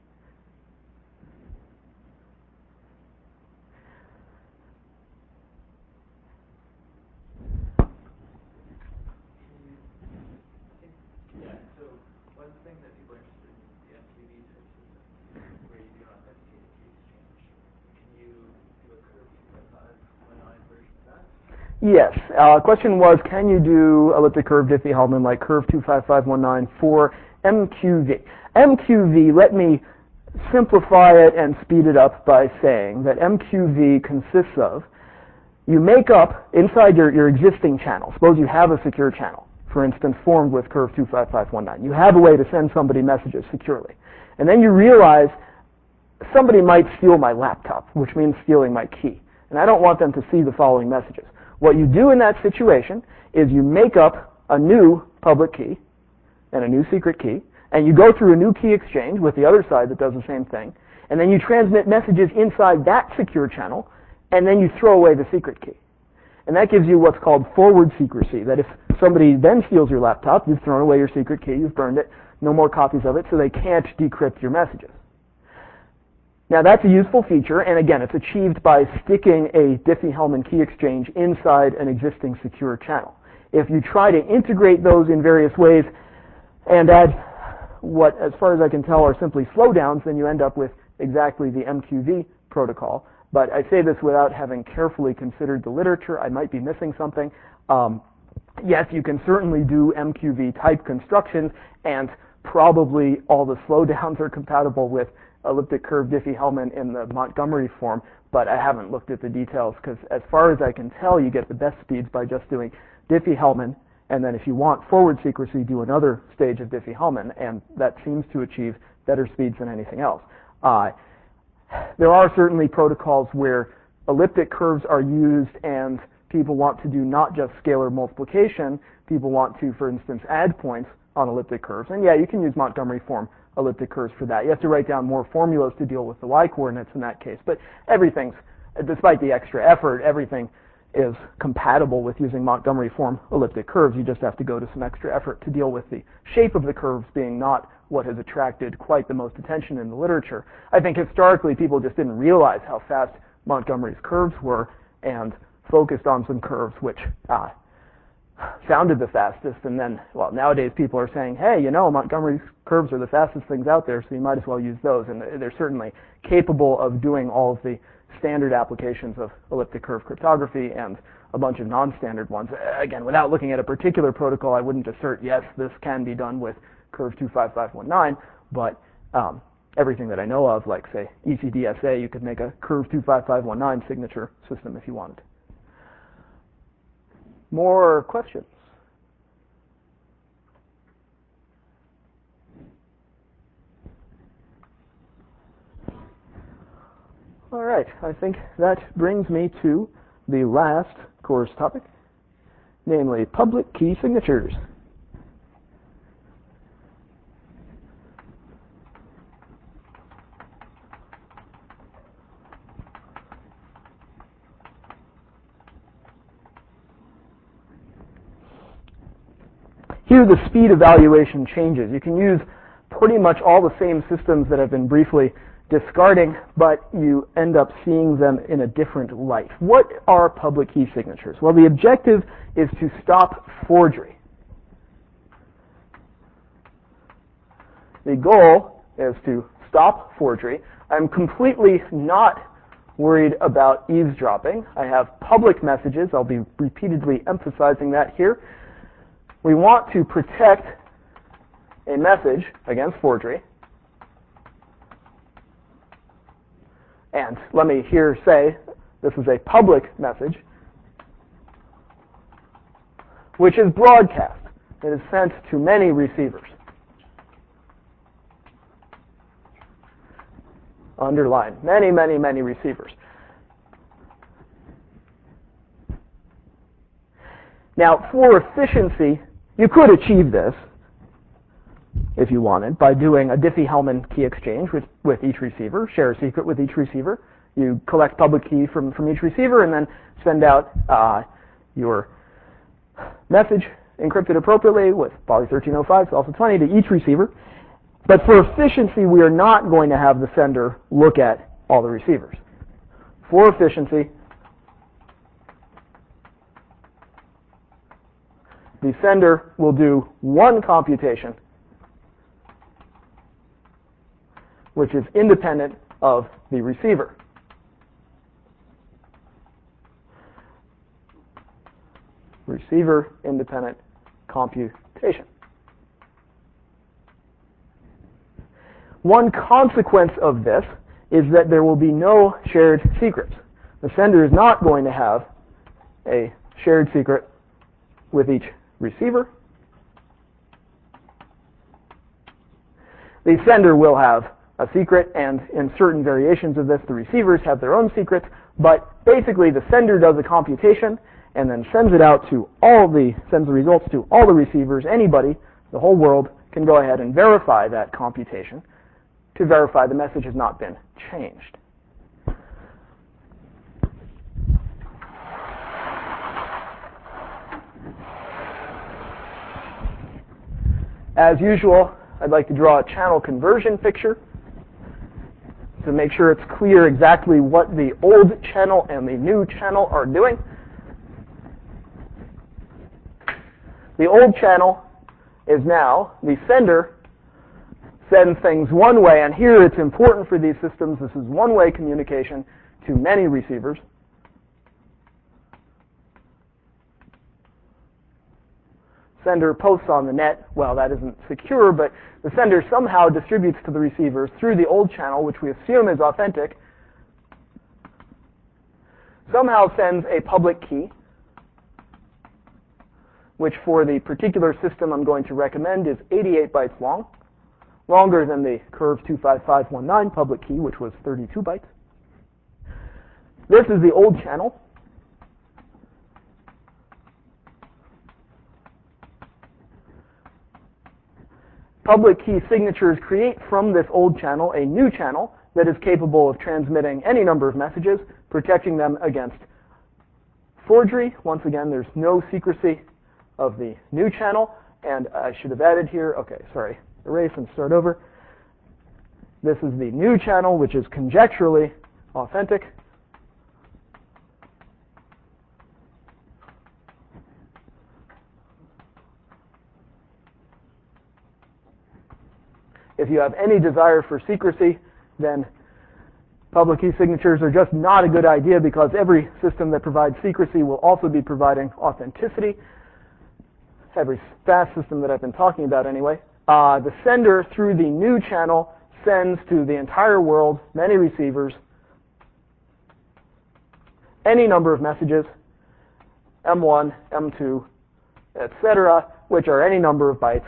Yeah, so one thing that people are interested in is the M Q V type system, where you do not have key exchange. Can you do a curve two five five one nine version of that? Yes. Uh, question was, can you do elliptic curve Diffie-Hellman like curve two five five one nine for M Q V? M Q V, let me simplify it and speed it up by saying that M Q V consists of, you make up inside your, your existing channel. Suppose you have a secure channel, for instance, formed with curve two five five one nine. You have a way to send somebody messages securely. And then you realize somebody might steal my laptop, which means stealing my key. And I don't want them to see the following messages. What you do in that situation is you make up a new public key and a new secret key, and you go through a new key exchange with the other side that does the same thing, and then you transmit messages inside that secure channel, and then you throw away the secret key. And that gives you what's called forward secrecy, that if somebody then steals your laptop, you've thrown away your secret key, you've burned it, no more copies of it, so they can't decrypt your messages. Now that's a useful feature, and again, it's achieved by sticking a Diffie-Hellman key exchange inside an existing secure channel. If you try to integrate those in various ways and add what, as far as I can tell, are simply slowdowns, then you end up with exactly the M Q V protocol. But I say this without having carefully considered the literature. I might be missing something. Um, yes, you can certainly do M Q V type constructions, and probably all the slowdowns are compatible with elliptic curve Diffie-Hellman in the Montgomery form, but I haven't looked at the details because as far as I can tell, you get the best speeds by just doing Diffie-Hellman, and then if you want forward secrecy, do another stage of Diffie-Hellman, and that seems to achieve better speeds than anything else. Uh, there are certainly protocols where elliptic curves are used and people want to do not just scalar multiplication, people want to, for instance, add points on elliptic curves. And yeah, you can use Montgomery form elliptic curves for that. You have to write down more formulas to deal with the y-coordinates in that case. But everything's, despite the extra effort, everything is compatible with using Montgomery form elliptic curves. You just have to go to some extra effort to deal with the shape of the curves being not what has attracted quite the most attention in the literature. I think historically people just didn't realize how fast Montgomery's curves were and focused on some curves which uh, sounded the fastest, and then, well, nowadays people are saying, hey, you know, Montgomery's curves are the fastest things out there, so you might as well use those, and they're certainly capable of doing all of the standard applications of elliptic curve cryptography and a bunch of non-standard ones. Again, without looking at a particular protocol, I wouldn't assert, yes, this can be done with curve two five five one nine, but um, everything that I know of, like, say, E C D S A, you could make a curve two five five one nine signature system if you wanted. More questions? All right, I think that brings me to the last course topic, namely public key signatures. Here the speed evaluation changes. You can use pretty much all the same systems that I've been briefly discarding, but you end up seeing them in a different light. What are public key signatures? Well, the objective is to stop forgery. The goal is to stop forgery. I'm completely not worried about eavesdropping. I have public messages. I'll be repeatedly emphasizing that here. We want to protect a message against forgery. And let me here say this is a public message which is broadcast. It is sent to many receivers. Underline, many, many, many receivers. Now, for efficiency, you could achieve this, if you wanted, by doing a Diffie-Hellman key exchange with, with each receiver, share a secret with each receiver. You collect public key from, from each receiver and then send out uh, your message encrypted appropriately with poly thirteen oh five, alpha twenty to each receiver. But for efficiency, we are not going to have the sender look at all the receivers. For efficiency, the sender will do one computation which is independent of the receiver. Receiver independent computation. One consequence of this is that there will be no shared secrets. The sender is not going to have a shared secret with each receiver. The sender will have a secret, and in certain variations of this, the receivers have their own secrets, but basically the sender does a computation and then sends it out to all the, sends the results to all the receivers. Anybody, the whole world, can go ahead and verify that computation to verify the message has not been changed. As usual, I'd like to draw a channel conversion picture to make sure it's clear exactly what the old channel and the new channel are doing. The old channel is now the sender sends things one way, and here it's important for these systems. This is one-way communication to many receivers. Sender posts on the net. Well, that isn't secure, but the sender somehow distributes to the receivers through the old channel, which we assume is authentic, somehow sends a public key, which for the particular system I'm going to recommend is eighty-eight bytes long, longer than the curve two five five one nine public key, which was thirty-two bytes. This is the old channel. Public key signatures create from this old channel a new channel that is capable of transmitting any number of messages, protecting them against forgery. Once again, there's no secrecy of the new channel, and I should have added here, okay, sorry, erase and start over. This is the new channel, which is conjecturally authentic. If you have any desire for secrecy, then public key signatures are just not a good idea, because every system that provides secrecy will also be providing authenticity. Every fast system that I've been talking about anyway. Uh, the sender through the new channel sends to the entire world, many receivers, any number of messages, M one, M two, et cetera, which are any number of bytes.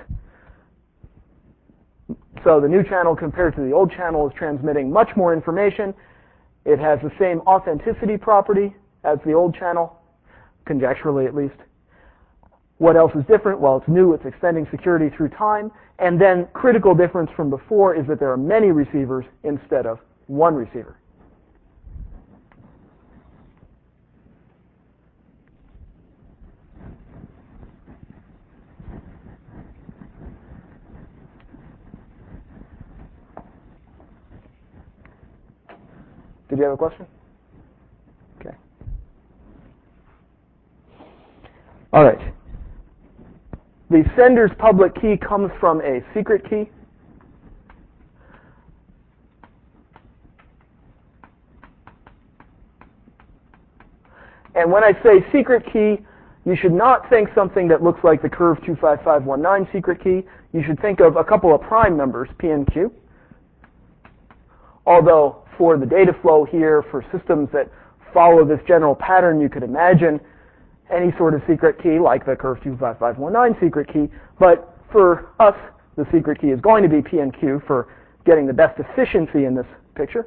So the new channel compared to the old channel is transmitting much more information. It has the same authenticity property as the old channel, conjecturally at least. What else is different? Well, it's new, it's extending security through time. And then critical difference from before is that there are many receivers instead of one receiver. Did you have a question? Okay. All right. The sender's public key comes from a secret key. And when I say secret key, you should not think something that looks like the curve two five five one nine secret key. You should think of a couple of prime numbers, P and Q. Although for the data flow here, for systems that follow this general pattern, you could imagine any sort of secret key like the curve two five five one nine secret key. But for us, the secret key is going to be P and Q for getting the best efficiency in this picture.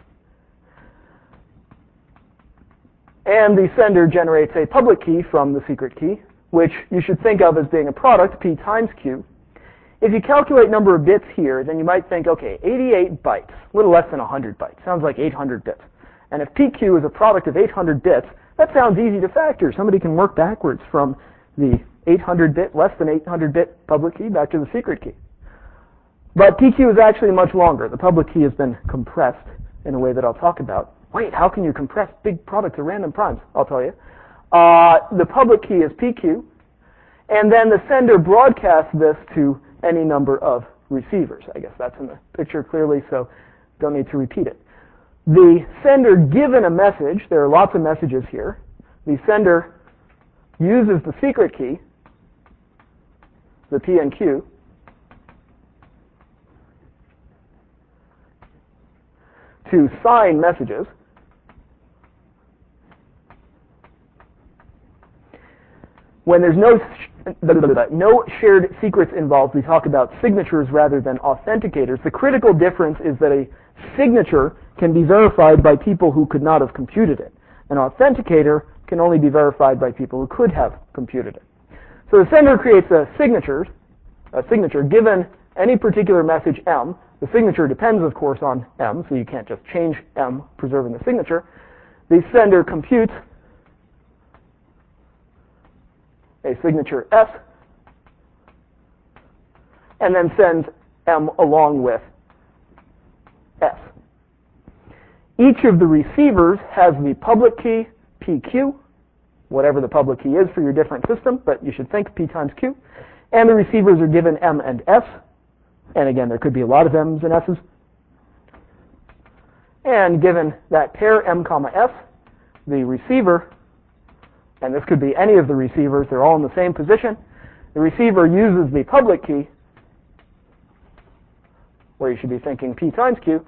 And the sender generates a public key from the secret key, which you should think of as being a product, P times Q. If you calculate number of bits here, then you might think, okay, eighty-eight bytes, a little less than one hundred bytes. Sounds like eight hundred bits. And if P Q is a product of eight hundred bits, that sounds easy to factor. Somebody can work backwards from the eight hundred bit, less than eight hundred bit public key back to the secret key. But P Q is actually much longer. The public key has been compressed in a way that I'll talk about. Wait, how can you compress big products of random primes? I'll tell you. Uh, the public key is P Q, and then the sender broadcasts this to any number of receivers. I guess that's in the picture clearly, so don't need to repeat it. The sender given a message, there are lots of messages here. The sender uses the secret key, the P and Q, to sign messages. When there's no no shared secrets involved, we talk about signatures rather than authenticators. The critical difference is that a signature can be verified by people who could not have computed it. An authenticator can only be verified by people who could have computed it. So the sender creates a signature, a signature given any particular message M. The signature depends, of course, on M, so you can't just change M, preserving the signature. The sender computes a signature S, and then sends M along with S. Each of the receivers has the public key, P Q, whatever the public key is for your different system, but you should think P times Q. And the receivers are given M and S. And again, there could be a lot of M's and S's. And given that pair M comma S, the receiver, and this could be any of the receivers, they're all in the same position, The receiver uses the public key, where you should be thinking P times Q,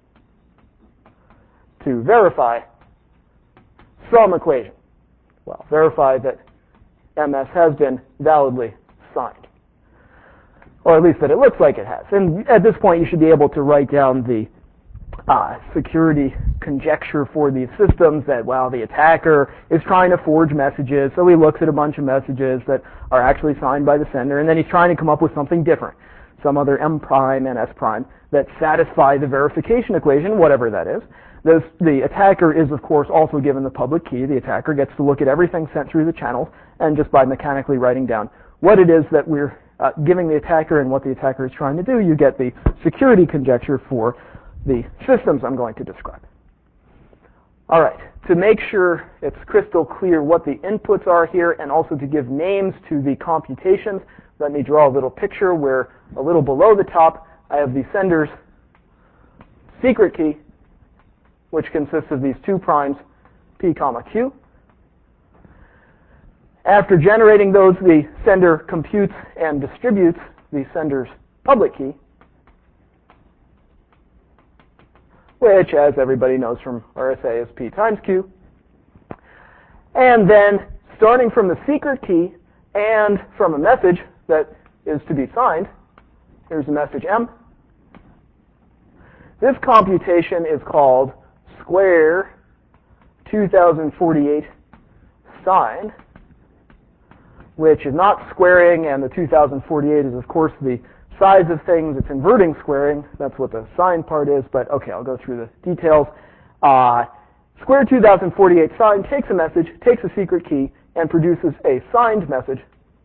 to verify some equation. Well, verify that M S has been validly signed, or at least that it looks like it has. And at this point, you should be able to write down the uh, security conjecture for these systems that, well, the attacker is trying to forge messages, so he looks at a bunch of messages that are actually signed by the sender, and then he's trying to come up with something different, some other M prime and S prime that satisfy the verification equation, whatever that is. Those, the attacker is, of course, also given the public key. The attacker gets to look at everything sent through the channels, and just by mechanically writing down what it is that we're uh, giving the attacker and what the attacker is trying to do, you get the security conjecture for the systems I'm going to describe. All right, to make sure it's crystal clear what the inputs are here and also to give names to the computations, let me draw a little picture where a little below the top I have the sender's secret key, which consists of these two primes, P comma Q. After generating those, the sender computes and distributes the sender's public key, which, as everybody knows from R S A, is P times Q. And then, starting from the secret key and from a message that is to be signed, here's the message M. This computation is called square two thousand forty-eight sign, which is not squaring, and the two thousand forty-eight is, of course, the size of things. It's inverting squaring. That's what the sign part is, but okay, I'll go through the details. Uh, square two thousand forty-eight sign takes a message, takes a secret key, and produces a signed message,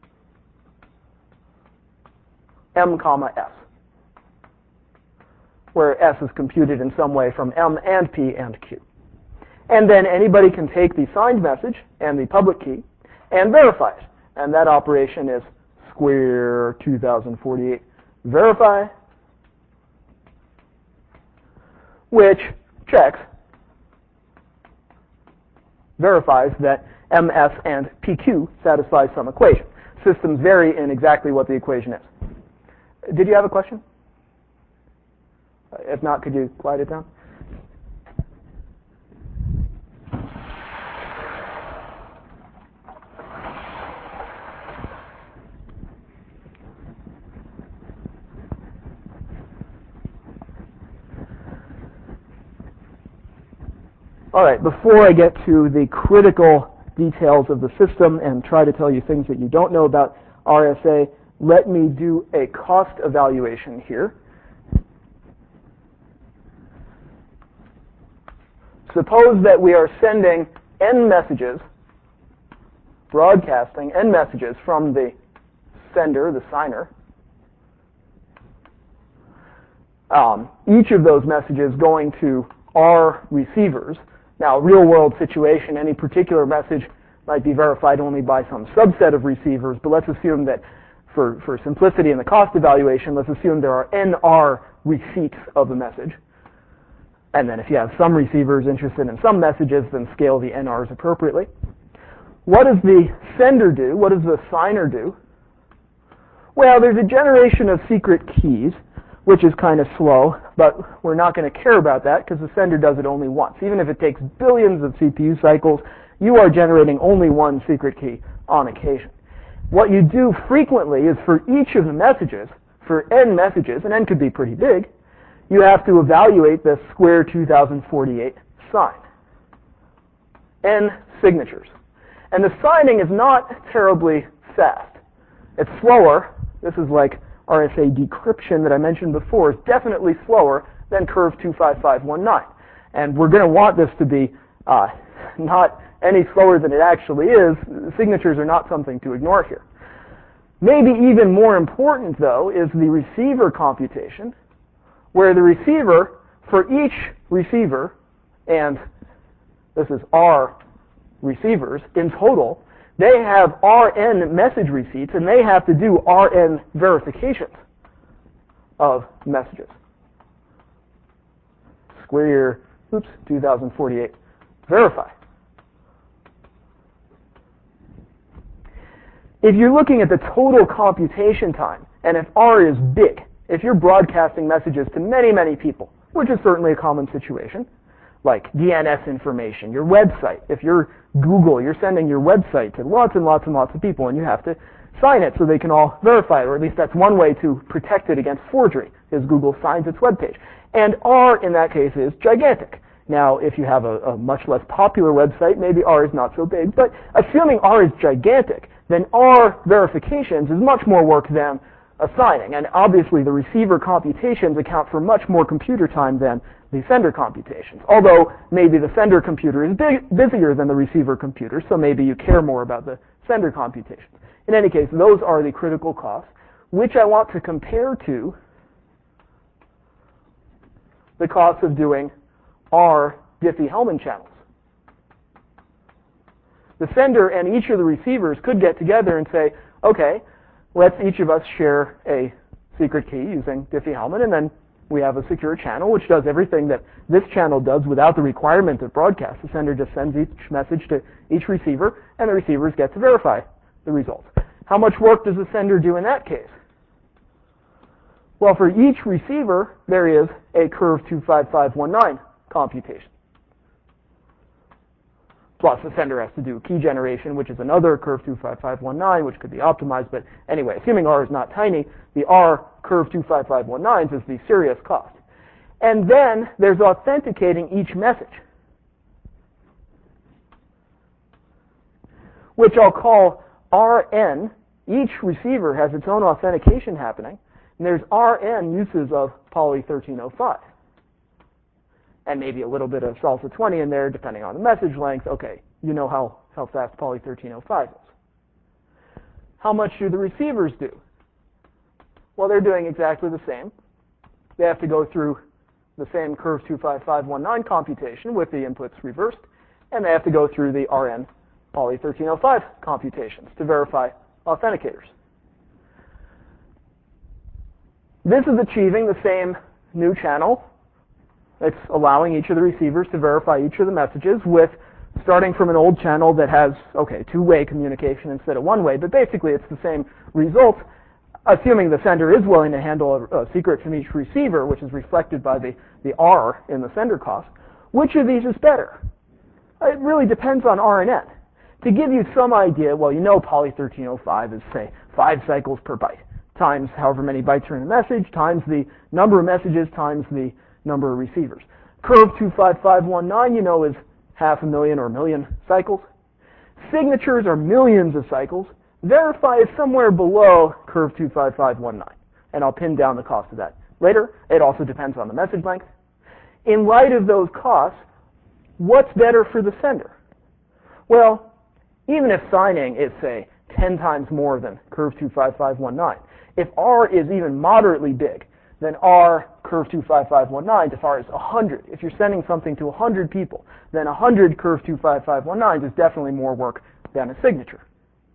M comma S, where S is computed in some way from M and P and Q. And then anybody can take the signed message and the public key and verify it. And that operation is square two thousand forty-eight verify, which checks, verifies that M S and P Q satisfy some equation. Systems vary in exactly what the equation is. Did you have a question? If not, could you quiet it down? All right, before I get to the critical details of the system and try to tell you things that you don't know about R S A, let me do a cost evaluation here. Suppose that we are sending N messages, broadcasting N messages from the sender, the signer. Um, each of those messages going to R receivers. Now, real world situation, any particular message might be verified only by some subset of receivers, but let's assume that for, for simplicity in the cost evaluation, let's assume there are N R receipts of a message. And then if you have some receivers interested in some messages, then scale the N Rs appropriately. What does the sender do? What does the signer do? Well, there's a generation of secret keys, which is kind of slow, but we're not going to care about that because the sender does it only once. Even if it takes billions of C P U cycles, you are generating only one secret key on occasion. What you do frequently is for each of the messages, for N messages, and N could be pretty big, you have to evaluate the square two thousand forty-eight sign. N signatures. And the signing is not terribly fast. It's slower. This is like R S A decryption that I mentioned before is definitely slower than curve two five five one nine. And we're going to want this to be uh, not any slower than it actually is. Signatures are not something to ignore here. Maybe even more important, though, is the receiver computation, where the receiver, for each receiver, and this is R receivers in total, they have R N message receipts, and they have to do R N verifications of messages. Square, oops, two thousand forty-eight, verify. If you're looking at the total computation time, and if R is big, if you're broadcasting messages to many, many people, which is certainly a common situation, like D N S information, your website. If you're Google, you're sending your website to lots and lots and lots of people, and you have to sign it so they can all verify it, or at least that's one way to protect it against forgery, is Google signs its web page. And R, in that case, is gigantic. Now, if you have a, a much less popular website, maybe R is not so big, but assuming R is gigantic, then R verifications is much more work than assigning. And obviously, the receiver computations account for much more computer time than the sender computations. Although, maybe the sender computer is big, busier than the receiver computer, so maybe you care more about the sender computations. In any case, those are the critical costs, which I want to compare to the cost of doing R Diffie-Hellman channels. The sender and each of the receivers could get together and say, okay, let's each of us share a secret key using Diffie-Hellman, and then we have a secure channel which does everything that this channel does without the requirement of broadcast. The sender just sends each message to each receiver, and the receivers get to verify the results. How much work does the sender do in that case? Well, for each receiver, there is a curve two five five one nine computation. Plus, the sender has to do key generation, which is another curve two five five one nine, which could be optimized. But anyway, assuming R is not tiny, the R curve two five five one nines is the serious cost. And then there's authenticating each message, which I'll call R N. Each receiver has its own authentication happening, and there's R N uses of poly thirteen oh five. And maybe a little bit of salsa twenty in there, depending on the message length. Okay, you know how, how fast poly thirteen oh five is. How much do the receivers do? Well, they're doing exactly the same. They have to go through the same curve two five five one nine computation with the inputs reversed, and they have to go through the R N poly thirteen oh five computations to verify authenticators. This is achieving the same new channel. It's allowing each of the receivers to verify each of the messages with starting from an old channel that has, okay, two-way communication instead of one-way, but basically it's the same result, assuming the sender is willing to handle a, a secret from each receiver, which is reflected by the, the R in the sender cost. Which of these is better? It really depends on R and N. To give you some idea, well, you know poly thirteen oh five is, say, five cycles per byte, times however many bytes are in a message, times the number of messages, times the number of receivers. Curve two five five one nine, you know, is half a million or a million cycles. Signatures are millions of cycles. Verify is somewhere below curve two five five one nine, and I'll pin down the cost of that later. It also depends on the message length. In light of those costs, what's better for the sender? Well, even if signing is, say, ten times more than curve two five five one nine, if R is even moderately big, then R curve two five five one nine, if R is one hundred. If you're sending something to one hundred people, then one hundred curve two five five one nine is definitely more work than a signature.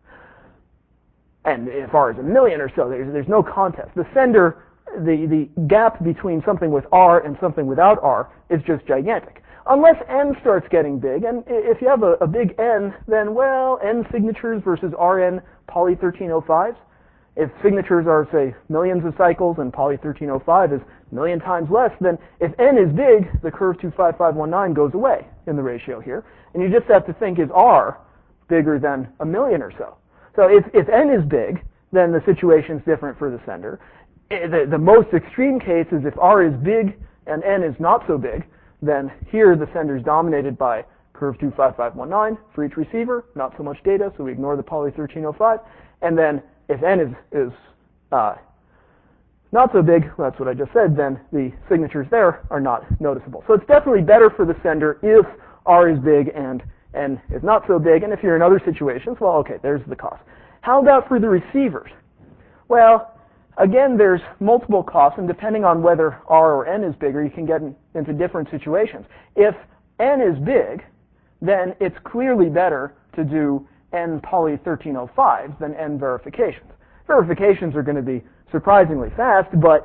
And if R is a million or so, there's, there's no contest. The sender, the, the gap between something with R and something without R is just gigantic. Unless N starts getting big, and if you have a, a big N, then, well, N signatures versus R N poly thirteen oh fives. If signatures are, say, millions of cycles and poly thirteen oh five is a million times less, then if N is big, the curve two five five one nine goes away in the ratio here. And you just have to think, is R bigger than a million or so? So if, if N is big, then the situation's different for the sender. The, the most extreme case is if R is big and N is not so big, then here the sender's dominated by curve two five five one nine for each receiver, not so much data, so we ignore the poly thirteen oh five. And then if N is, is uh, not so big, well, that's what I just said, then the signatures there are not noticeable. So it's definitely better for the sender if R is big and N is not so big. And if you're in other situations, well, okay, there's the cost. How about for the receivers? Well, again, there's multiple costs, and depending on whether R or N is bigger, you can get in, into different situations. If N is big, then it's clearly better to do N poly thirteen oh five than N verifications. Verifications are going to be surprisingly fast, but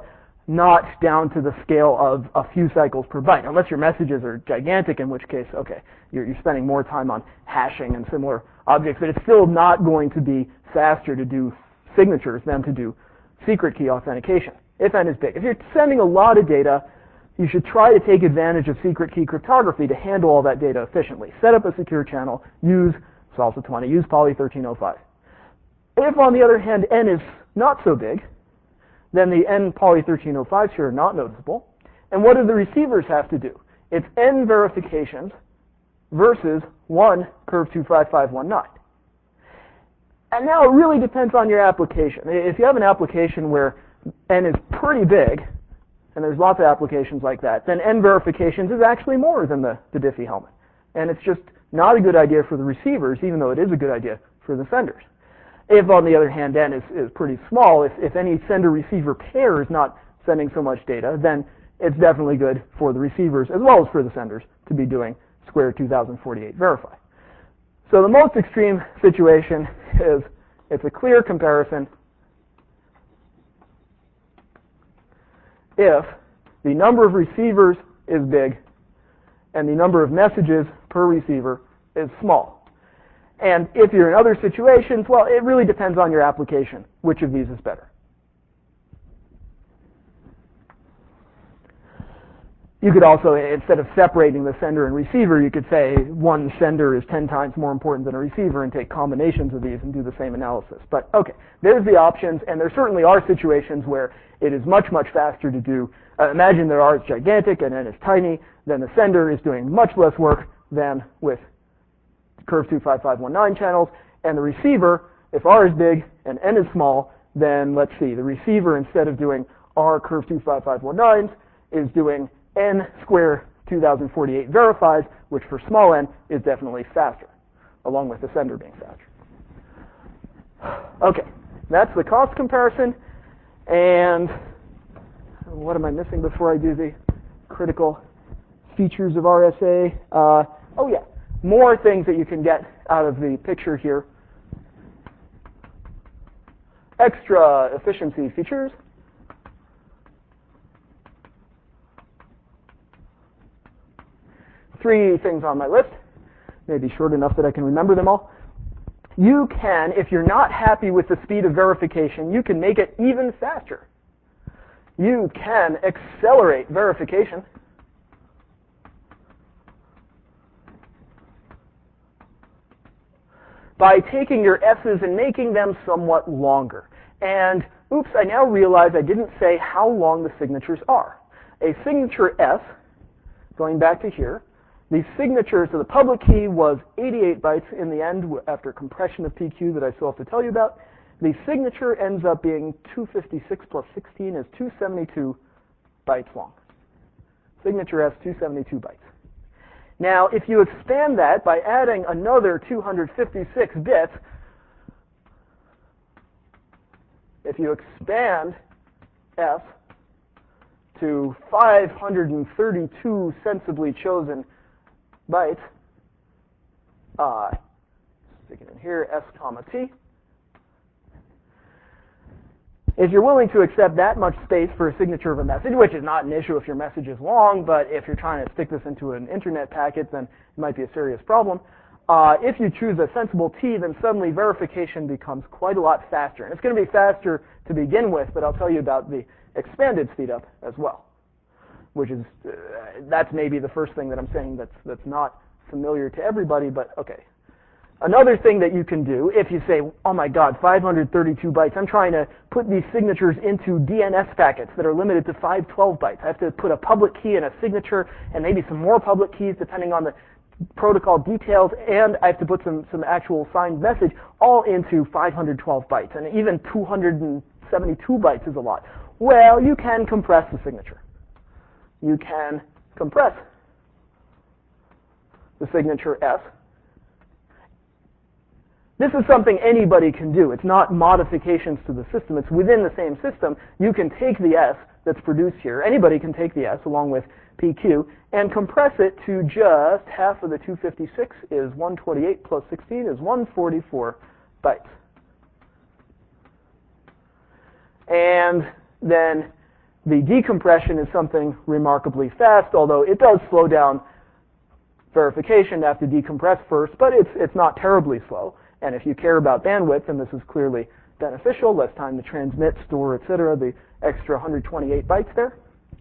not down to the scale of a few cycles per byte, unless your messages are gigantic, in which case, okay, you're, you're spending more time on hashing and similar objects, but it's still not going to be faster to do signatures than to do secret key authentication, if n is big. If you're sending a lot of data, you should try to take advantage of secret key cryptography to handle all that data efficiently. Set up a secure channel, use SALSA twenty, use Poly thirteen oh five. If, on the other hand, n is not so big, then the n Poly thirteen oh fives here are not noticeable. And what do the receivers have to do? It's n verifications versus one curve two five five one nine. And now it really depends on your application. If you have an application where n is pretty big, and there's lots of applications like that, then n verifications is actually more than the, the Diffie Hellman. And it's just not a good idea for the receivers, even though it is a good idea for the senders. If, on the other hand, n is, is pretty small, if, if any sender-receiver pair is not sending so much data, then it's definitely good for the receivers, as well as for the senders, to be doing square two thousand forty-eight verify. So the most extreme situation is it's a clear comparison if the number of receivers is big and the number of messages per receiver is small. And if you're in other situations, well, it really depends on your application, which of these is better. You could also, instead of separating the sender and receiver, you could say one sender is ten times more important than a receiver and take combinations of these and do the same analysis. But okay, there's the options, and there certainly are situations where it is much, much faster to do. Uh, imagine that R is gigantic and n is tiny, then the sender is doing much less work than with curve two five five one nine channels, and the receiver, if R is big and n is small, then let's see, the receiver, instead of doing R curve two five five one nines, is doing n square two thousand forty-eight verifies, which for small n is definitely faster, along with the sender being faster. Okay, that's the cost comparison. And what am I missing before I do the critical features of R S A? Uh, oh yeah, more things that you can get out of the picture here. Extra efficiency features. Three things on my list, maybe short enough that I can remember them all. You can, if you're not happy with the speed of verification, you can make it even faster. You can accelerate verification. By taking your S's and making them somewhat longer. And oops, I now realize I didn't say how long the signatures are. A signature S, going back to here, the signature, so the public key was eighty-eight bytes in the end after compression of P Q that I still have to tell you about. The signature ends up being two fifty-six plus sixteen is two seventy-two bytes long. Signature S, two seventy-two bytes. Now, if you expand that by adding another two hundred fifty-six bits, if you expand F to five hundred thirty-two sensibly chosen bytes, uh, stick it in here, S comma T. If you're willing to accept that much space for a signature of a message, which is not an issue if your message is long, but if you're trying to stick this into an internet packet, then it might be a serious problem. Uh, if you choose a sensible T, then suddenly verification becomes quite a lot faster. And it's going to be faster to begin with, but I'll tell you about the expanded speedup as well, which is, uh, that's maybe the first thing that I'm saying that's, that's not familiar to everybody, but okay. Another thing that you can do, if you say, oh my god, five hundred thirty-two bytes, I'm trying to put these signatures into D N S packets that are limited to five twelve bytes. I have to put a public key and a signature and maybe some more public keys depending on the protocol details, and I have to put some, some actual signed message all into five hundred twelve bytes, and even two hundred seventy-two bytes is a lot. Well, you can compress the signature. You can compress the signature S. This is something anybody can do. It's not modifications to the system. It's within the same system. You can take the S that's produced here. Anybody can take the S along with P Q and compress it to just half of the two fifty-six is one twenty-eight plus sixteen is one forty-four bytes. And then The decompression is something remarkably fast, although it does slow down verification to have to decompress first, but it's, it's not terribly slow. And if you care about bandwidth, then this is clearly beneficial, less time to transmit, store, et cetera, the extra one hundred twenty-eight bytes there.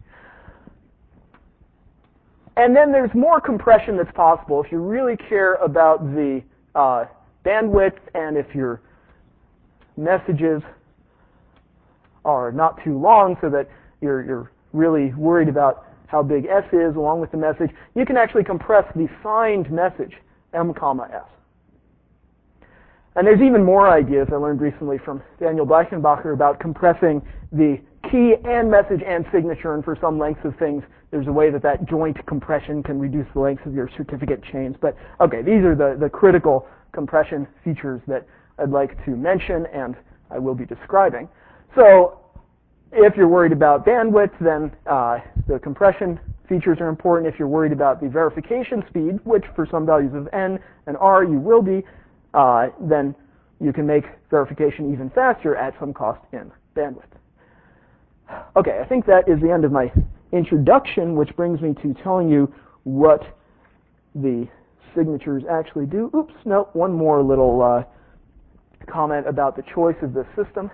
And then there's more compression that's possible if you really care about the uh, bandwidth and if your messages are not too long so that you're, you're really worried about how big S is along with the message. You can actually compress the signed message, M comma S. And there's even more ideas I learned recently from Daniel Bleichenbacher about compressing the key and message and signature, and for some lengths of things, there's a way that that joint compression can reduce the length of your certificate chains. But okay, these are the, the critical compression features that I'd like to mention and I will be describing. So if you're worried about bandwidth, then uh, the compression features are important. If you're worried about the verification speed, which for some values of N and R you will be, uh, then you can make verification even faster at some cost in bandwidth. Okay, I think that is the end of my introduction, which brings me to telling you what the signatures actually do. Oops, no, one more little uh, comment about the choice of this system.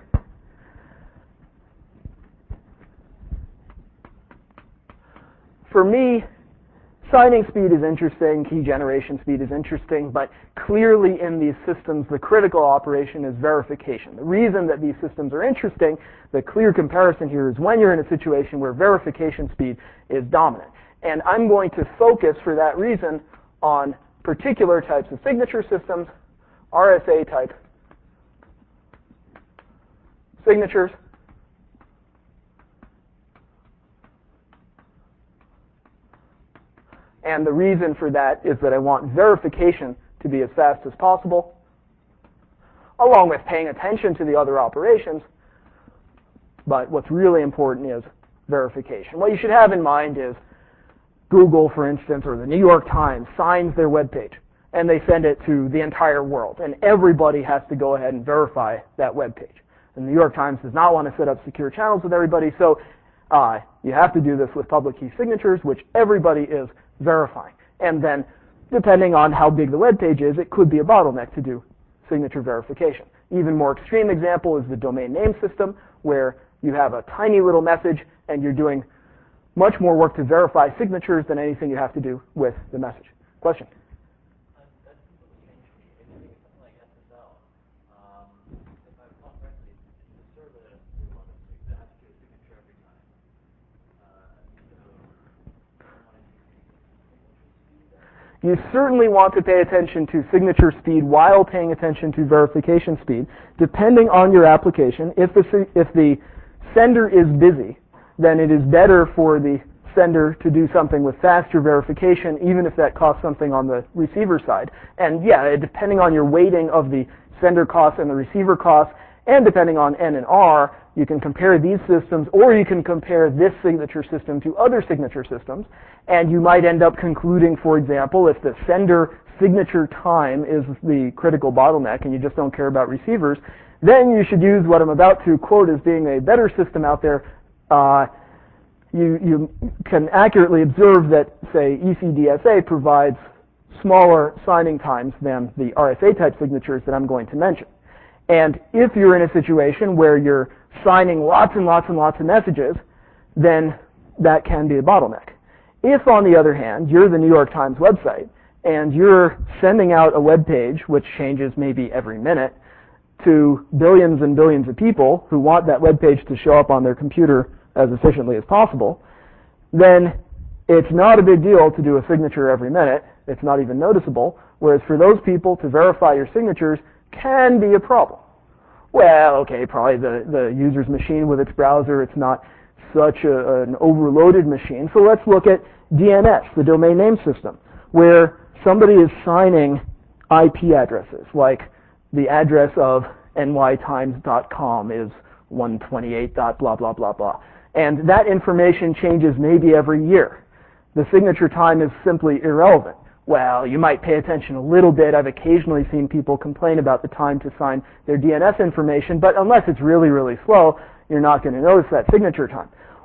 For me, signing speed is interesting, key generation speed is interesting, but clearly in these systems, the critical operation is verification. The reason that these systems are interesting, the clear comparison here is when you're in a situation where verification speed is dominant. And I'm going to focus for that reason on particular types of signature systems, R S A type signatures, and the reason for that is that I want verification to be as fast as possible, along with paying attention to the other operations. But what's really important is verification. What you should have in mind is Google, for instance, or the New York Times signs their web page, and they send it to the entire world, and everybody has to go ahead and verify that web page. The New York Times does not want to set up secure channels with everybody, so uh, you have to do this with public key signatures, which everybody is verifying. And then, depending on how big the web page is, it could be a bottleneck to do signature verification. Even more extreme example is the domain name system, where you have a tiny little message and you're doing much more work to verify signatures than anything you have to do with the message. Question? Uh, that's completely strange to me. If you think of something like S S L, um, if I recall correctly, it's the server that has to do all this. It has to do a signature every time. Uh, so, I don't want to do signature speed. You certainly want to pay attention to signature speed while paying attention to verification speed, depending on your application. If the, if the sender is busy, then it is better for the sender to do something with faster verification, even if that costs something on the receiver side. And yeah, depending on your weighting of the sender costs and the receiver costs, and depending on N and R, you can compare these systems, or you can compare this signature system to other signature systems, and you might end up concluding, for example, if the sender signature time is the critical bottleneck and you just don't care about receivers, then you should use what I'm about to quote as being a better system out there. Uh, you, you can accurately observe that, say, E C D S A provides smaller signing times than the R S A type signatures that I'm going to mention. And if you're in a situation where you're signing lots and lots and lots of messages, then that can be a bottleneck. If, on the other hand, you're the New York Times website and you're sending out a web page, which changes maybe every minute, to billions and billions of people who want that web page to show up on their computer as efficiently as possible, then it's not a big deal to do a signature every minute. It's not even noticeable. Whereas for those people, to verify your signatures can be a problem. Well, okay, probably the, the user's machine with its browser, it's not such a, an overloaded machine. So let's look at D N S, the domain name system, where somebody is signing I P addresses, like the address of N Y times dot com is one twenty-eight dot blah, blah, blah, blah. And that information changes maybe every year. The signature time is simply irrelevant. Well, you might pay attention a little bit. I've occasionally seen people complain about the time to sign their D N S information, but unless it's really, really slow, you're not going to notice that signature time.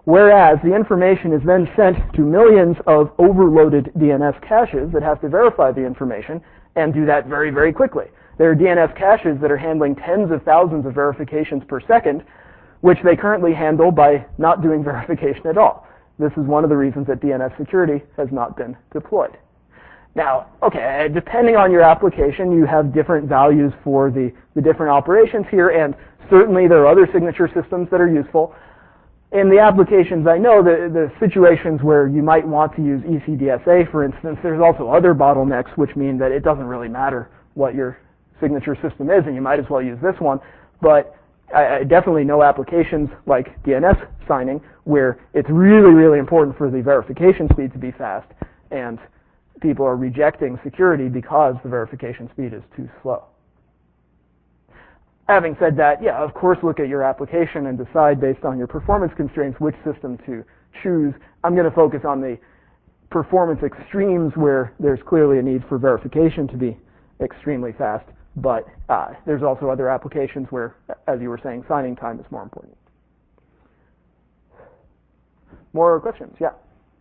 Whereas the information is then sent to millions of overloaded D N S caches that have to verify the information and do that very, very quickly. There are D N S caches that are handling tens of thousands of verifications per second, which they currently handle by not doing verification at all. This is one of the reasons that D N S security has not been deployed. Now, okay, depending on your application, you have different values for the, the different operations here, and certainly there are other signature systems that are useful. In the applications I know, the, the situations where you might want to use E C D S A, for instance, there's also other bottlenecks, which mean that it doesn't really matter what your signature system is, and you might as well use this one. But I, I definitely know applications like D N S signing where it's really, really important for the verification speed to be fast, and people are rejecting security because the verification speed is too slow. Having said that, yeah, of course look at your application and decide based on your performance constraints which system to choose. I'm going to focus on the performance extremes where there's clearly a need for verification to be extremely fast, but uh, there's also other applications where, as you were saying, signing time is more important. More questions? Yeah?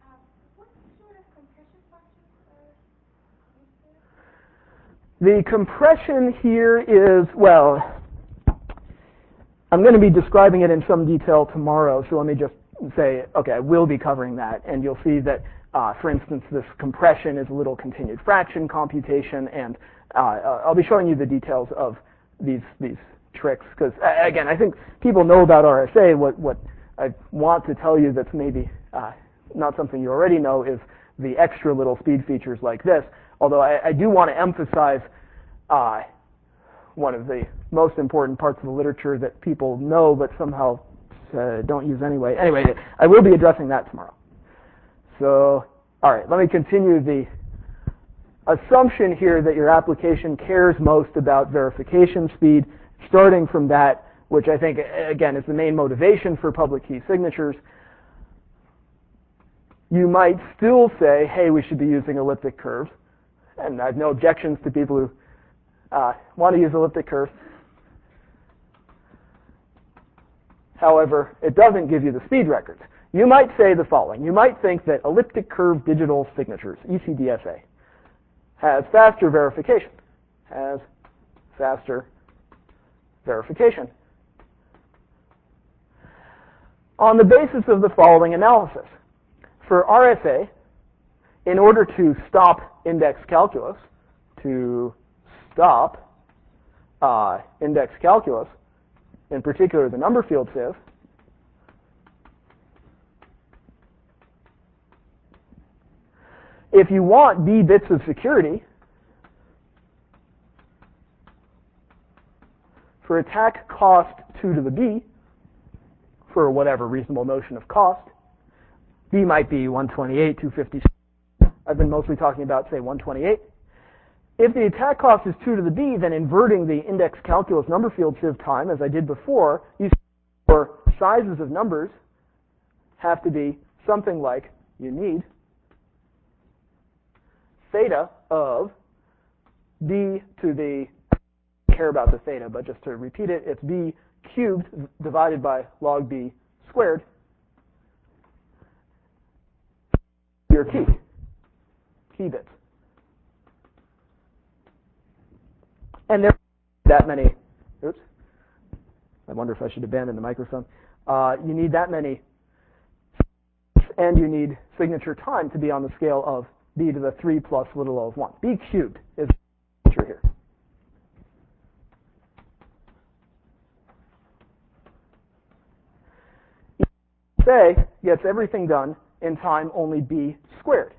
The compression here is, well, I'm going to be describing it in some detail tomorrow, so let me just say, okay, I will be covering that, and you'll see that, uh, for instance, this compression is a little continued fraction computation, and uh, I'll be showing you the details of these these tricks, because, again, I think people know about R S A. What, what I want to tell you that's maybe uh, not something you already know is the extra little speed features like this. Although I, I do want to emphasize uh, one of the most important parts of the literature that people know but somehow uh, don't use anyway. Anyway, I will be addressing that tomorrow. So, all right, let me continue the assumption here that your application cares most about verification speed, starting from that, which I think, again, is the main motivation for public key signatures. You might still say, hey, we should be using elliptic curves. And I have no objections to people who uh, want to use elliptic curves. However, it doesn't give you the speed records. You might say the following. You might think that elliptic curve digital signatures, E C D S A, has faster verification. Has faster verification. On the basis of the following analysis. For R S A, in order to stop index calculus, to stop uh, index calculus, in particular the number field sieve, if you want B bits of security, for attack cost two to the B, for whatever reasonable notion of cost, B might be one twenty-eight, two fifty-six. I've been mostly talking about, say, one twenty-eight. If the attack cost is two to the B, then inverting the index calculus number field sieve time, as I did before, you see for sizes of numbers have to be something like, you need theta of B to the, I don't care about the theta, but just to repeat it, it's B cubed divided by log B squared, your key, key bits. And there are that many, oops, I wonder if I should abandon the microphone. Uh, you need that many, and you need signature time to be on the scale of B to the three plus little o of one. B cubed is the signature here. Say gets everything done in time only B squared.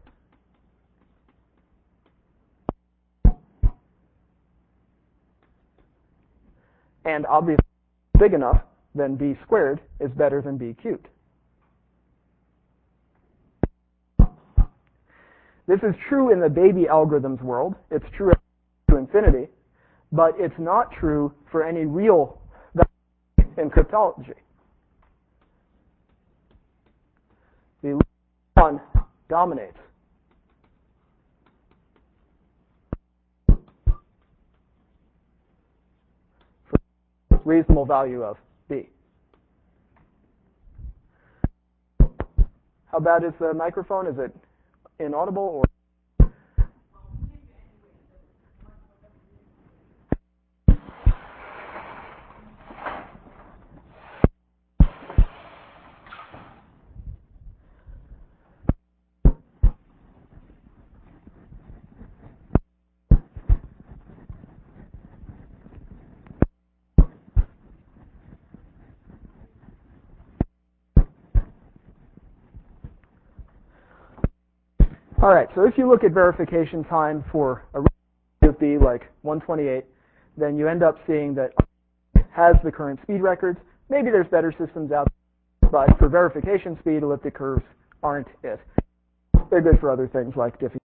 And obviously, big enough, then B squared is better than B cubed. This is true in the baby algorithms world. It's true to infinity, but it's not true for any real value in cryptology. The one dominates. For reasonable value of B. How bad is the microphone? Is it inaudible or? All right, so if you look at verification time for a of B like one twenty-eight, then you end up seeing that it has the current speed records. Maybe there's better systems out there, but for verification speed, elliptic curves aren't it. They're good for other things like Diffie.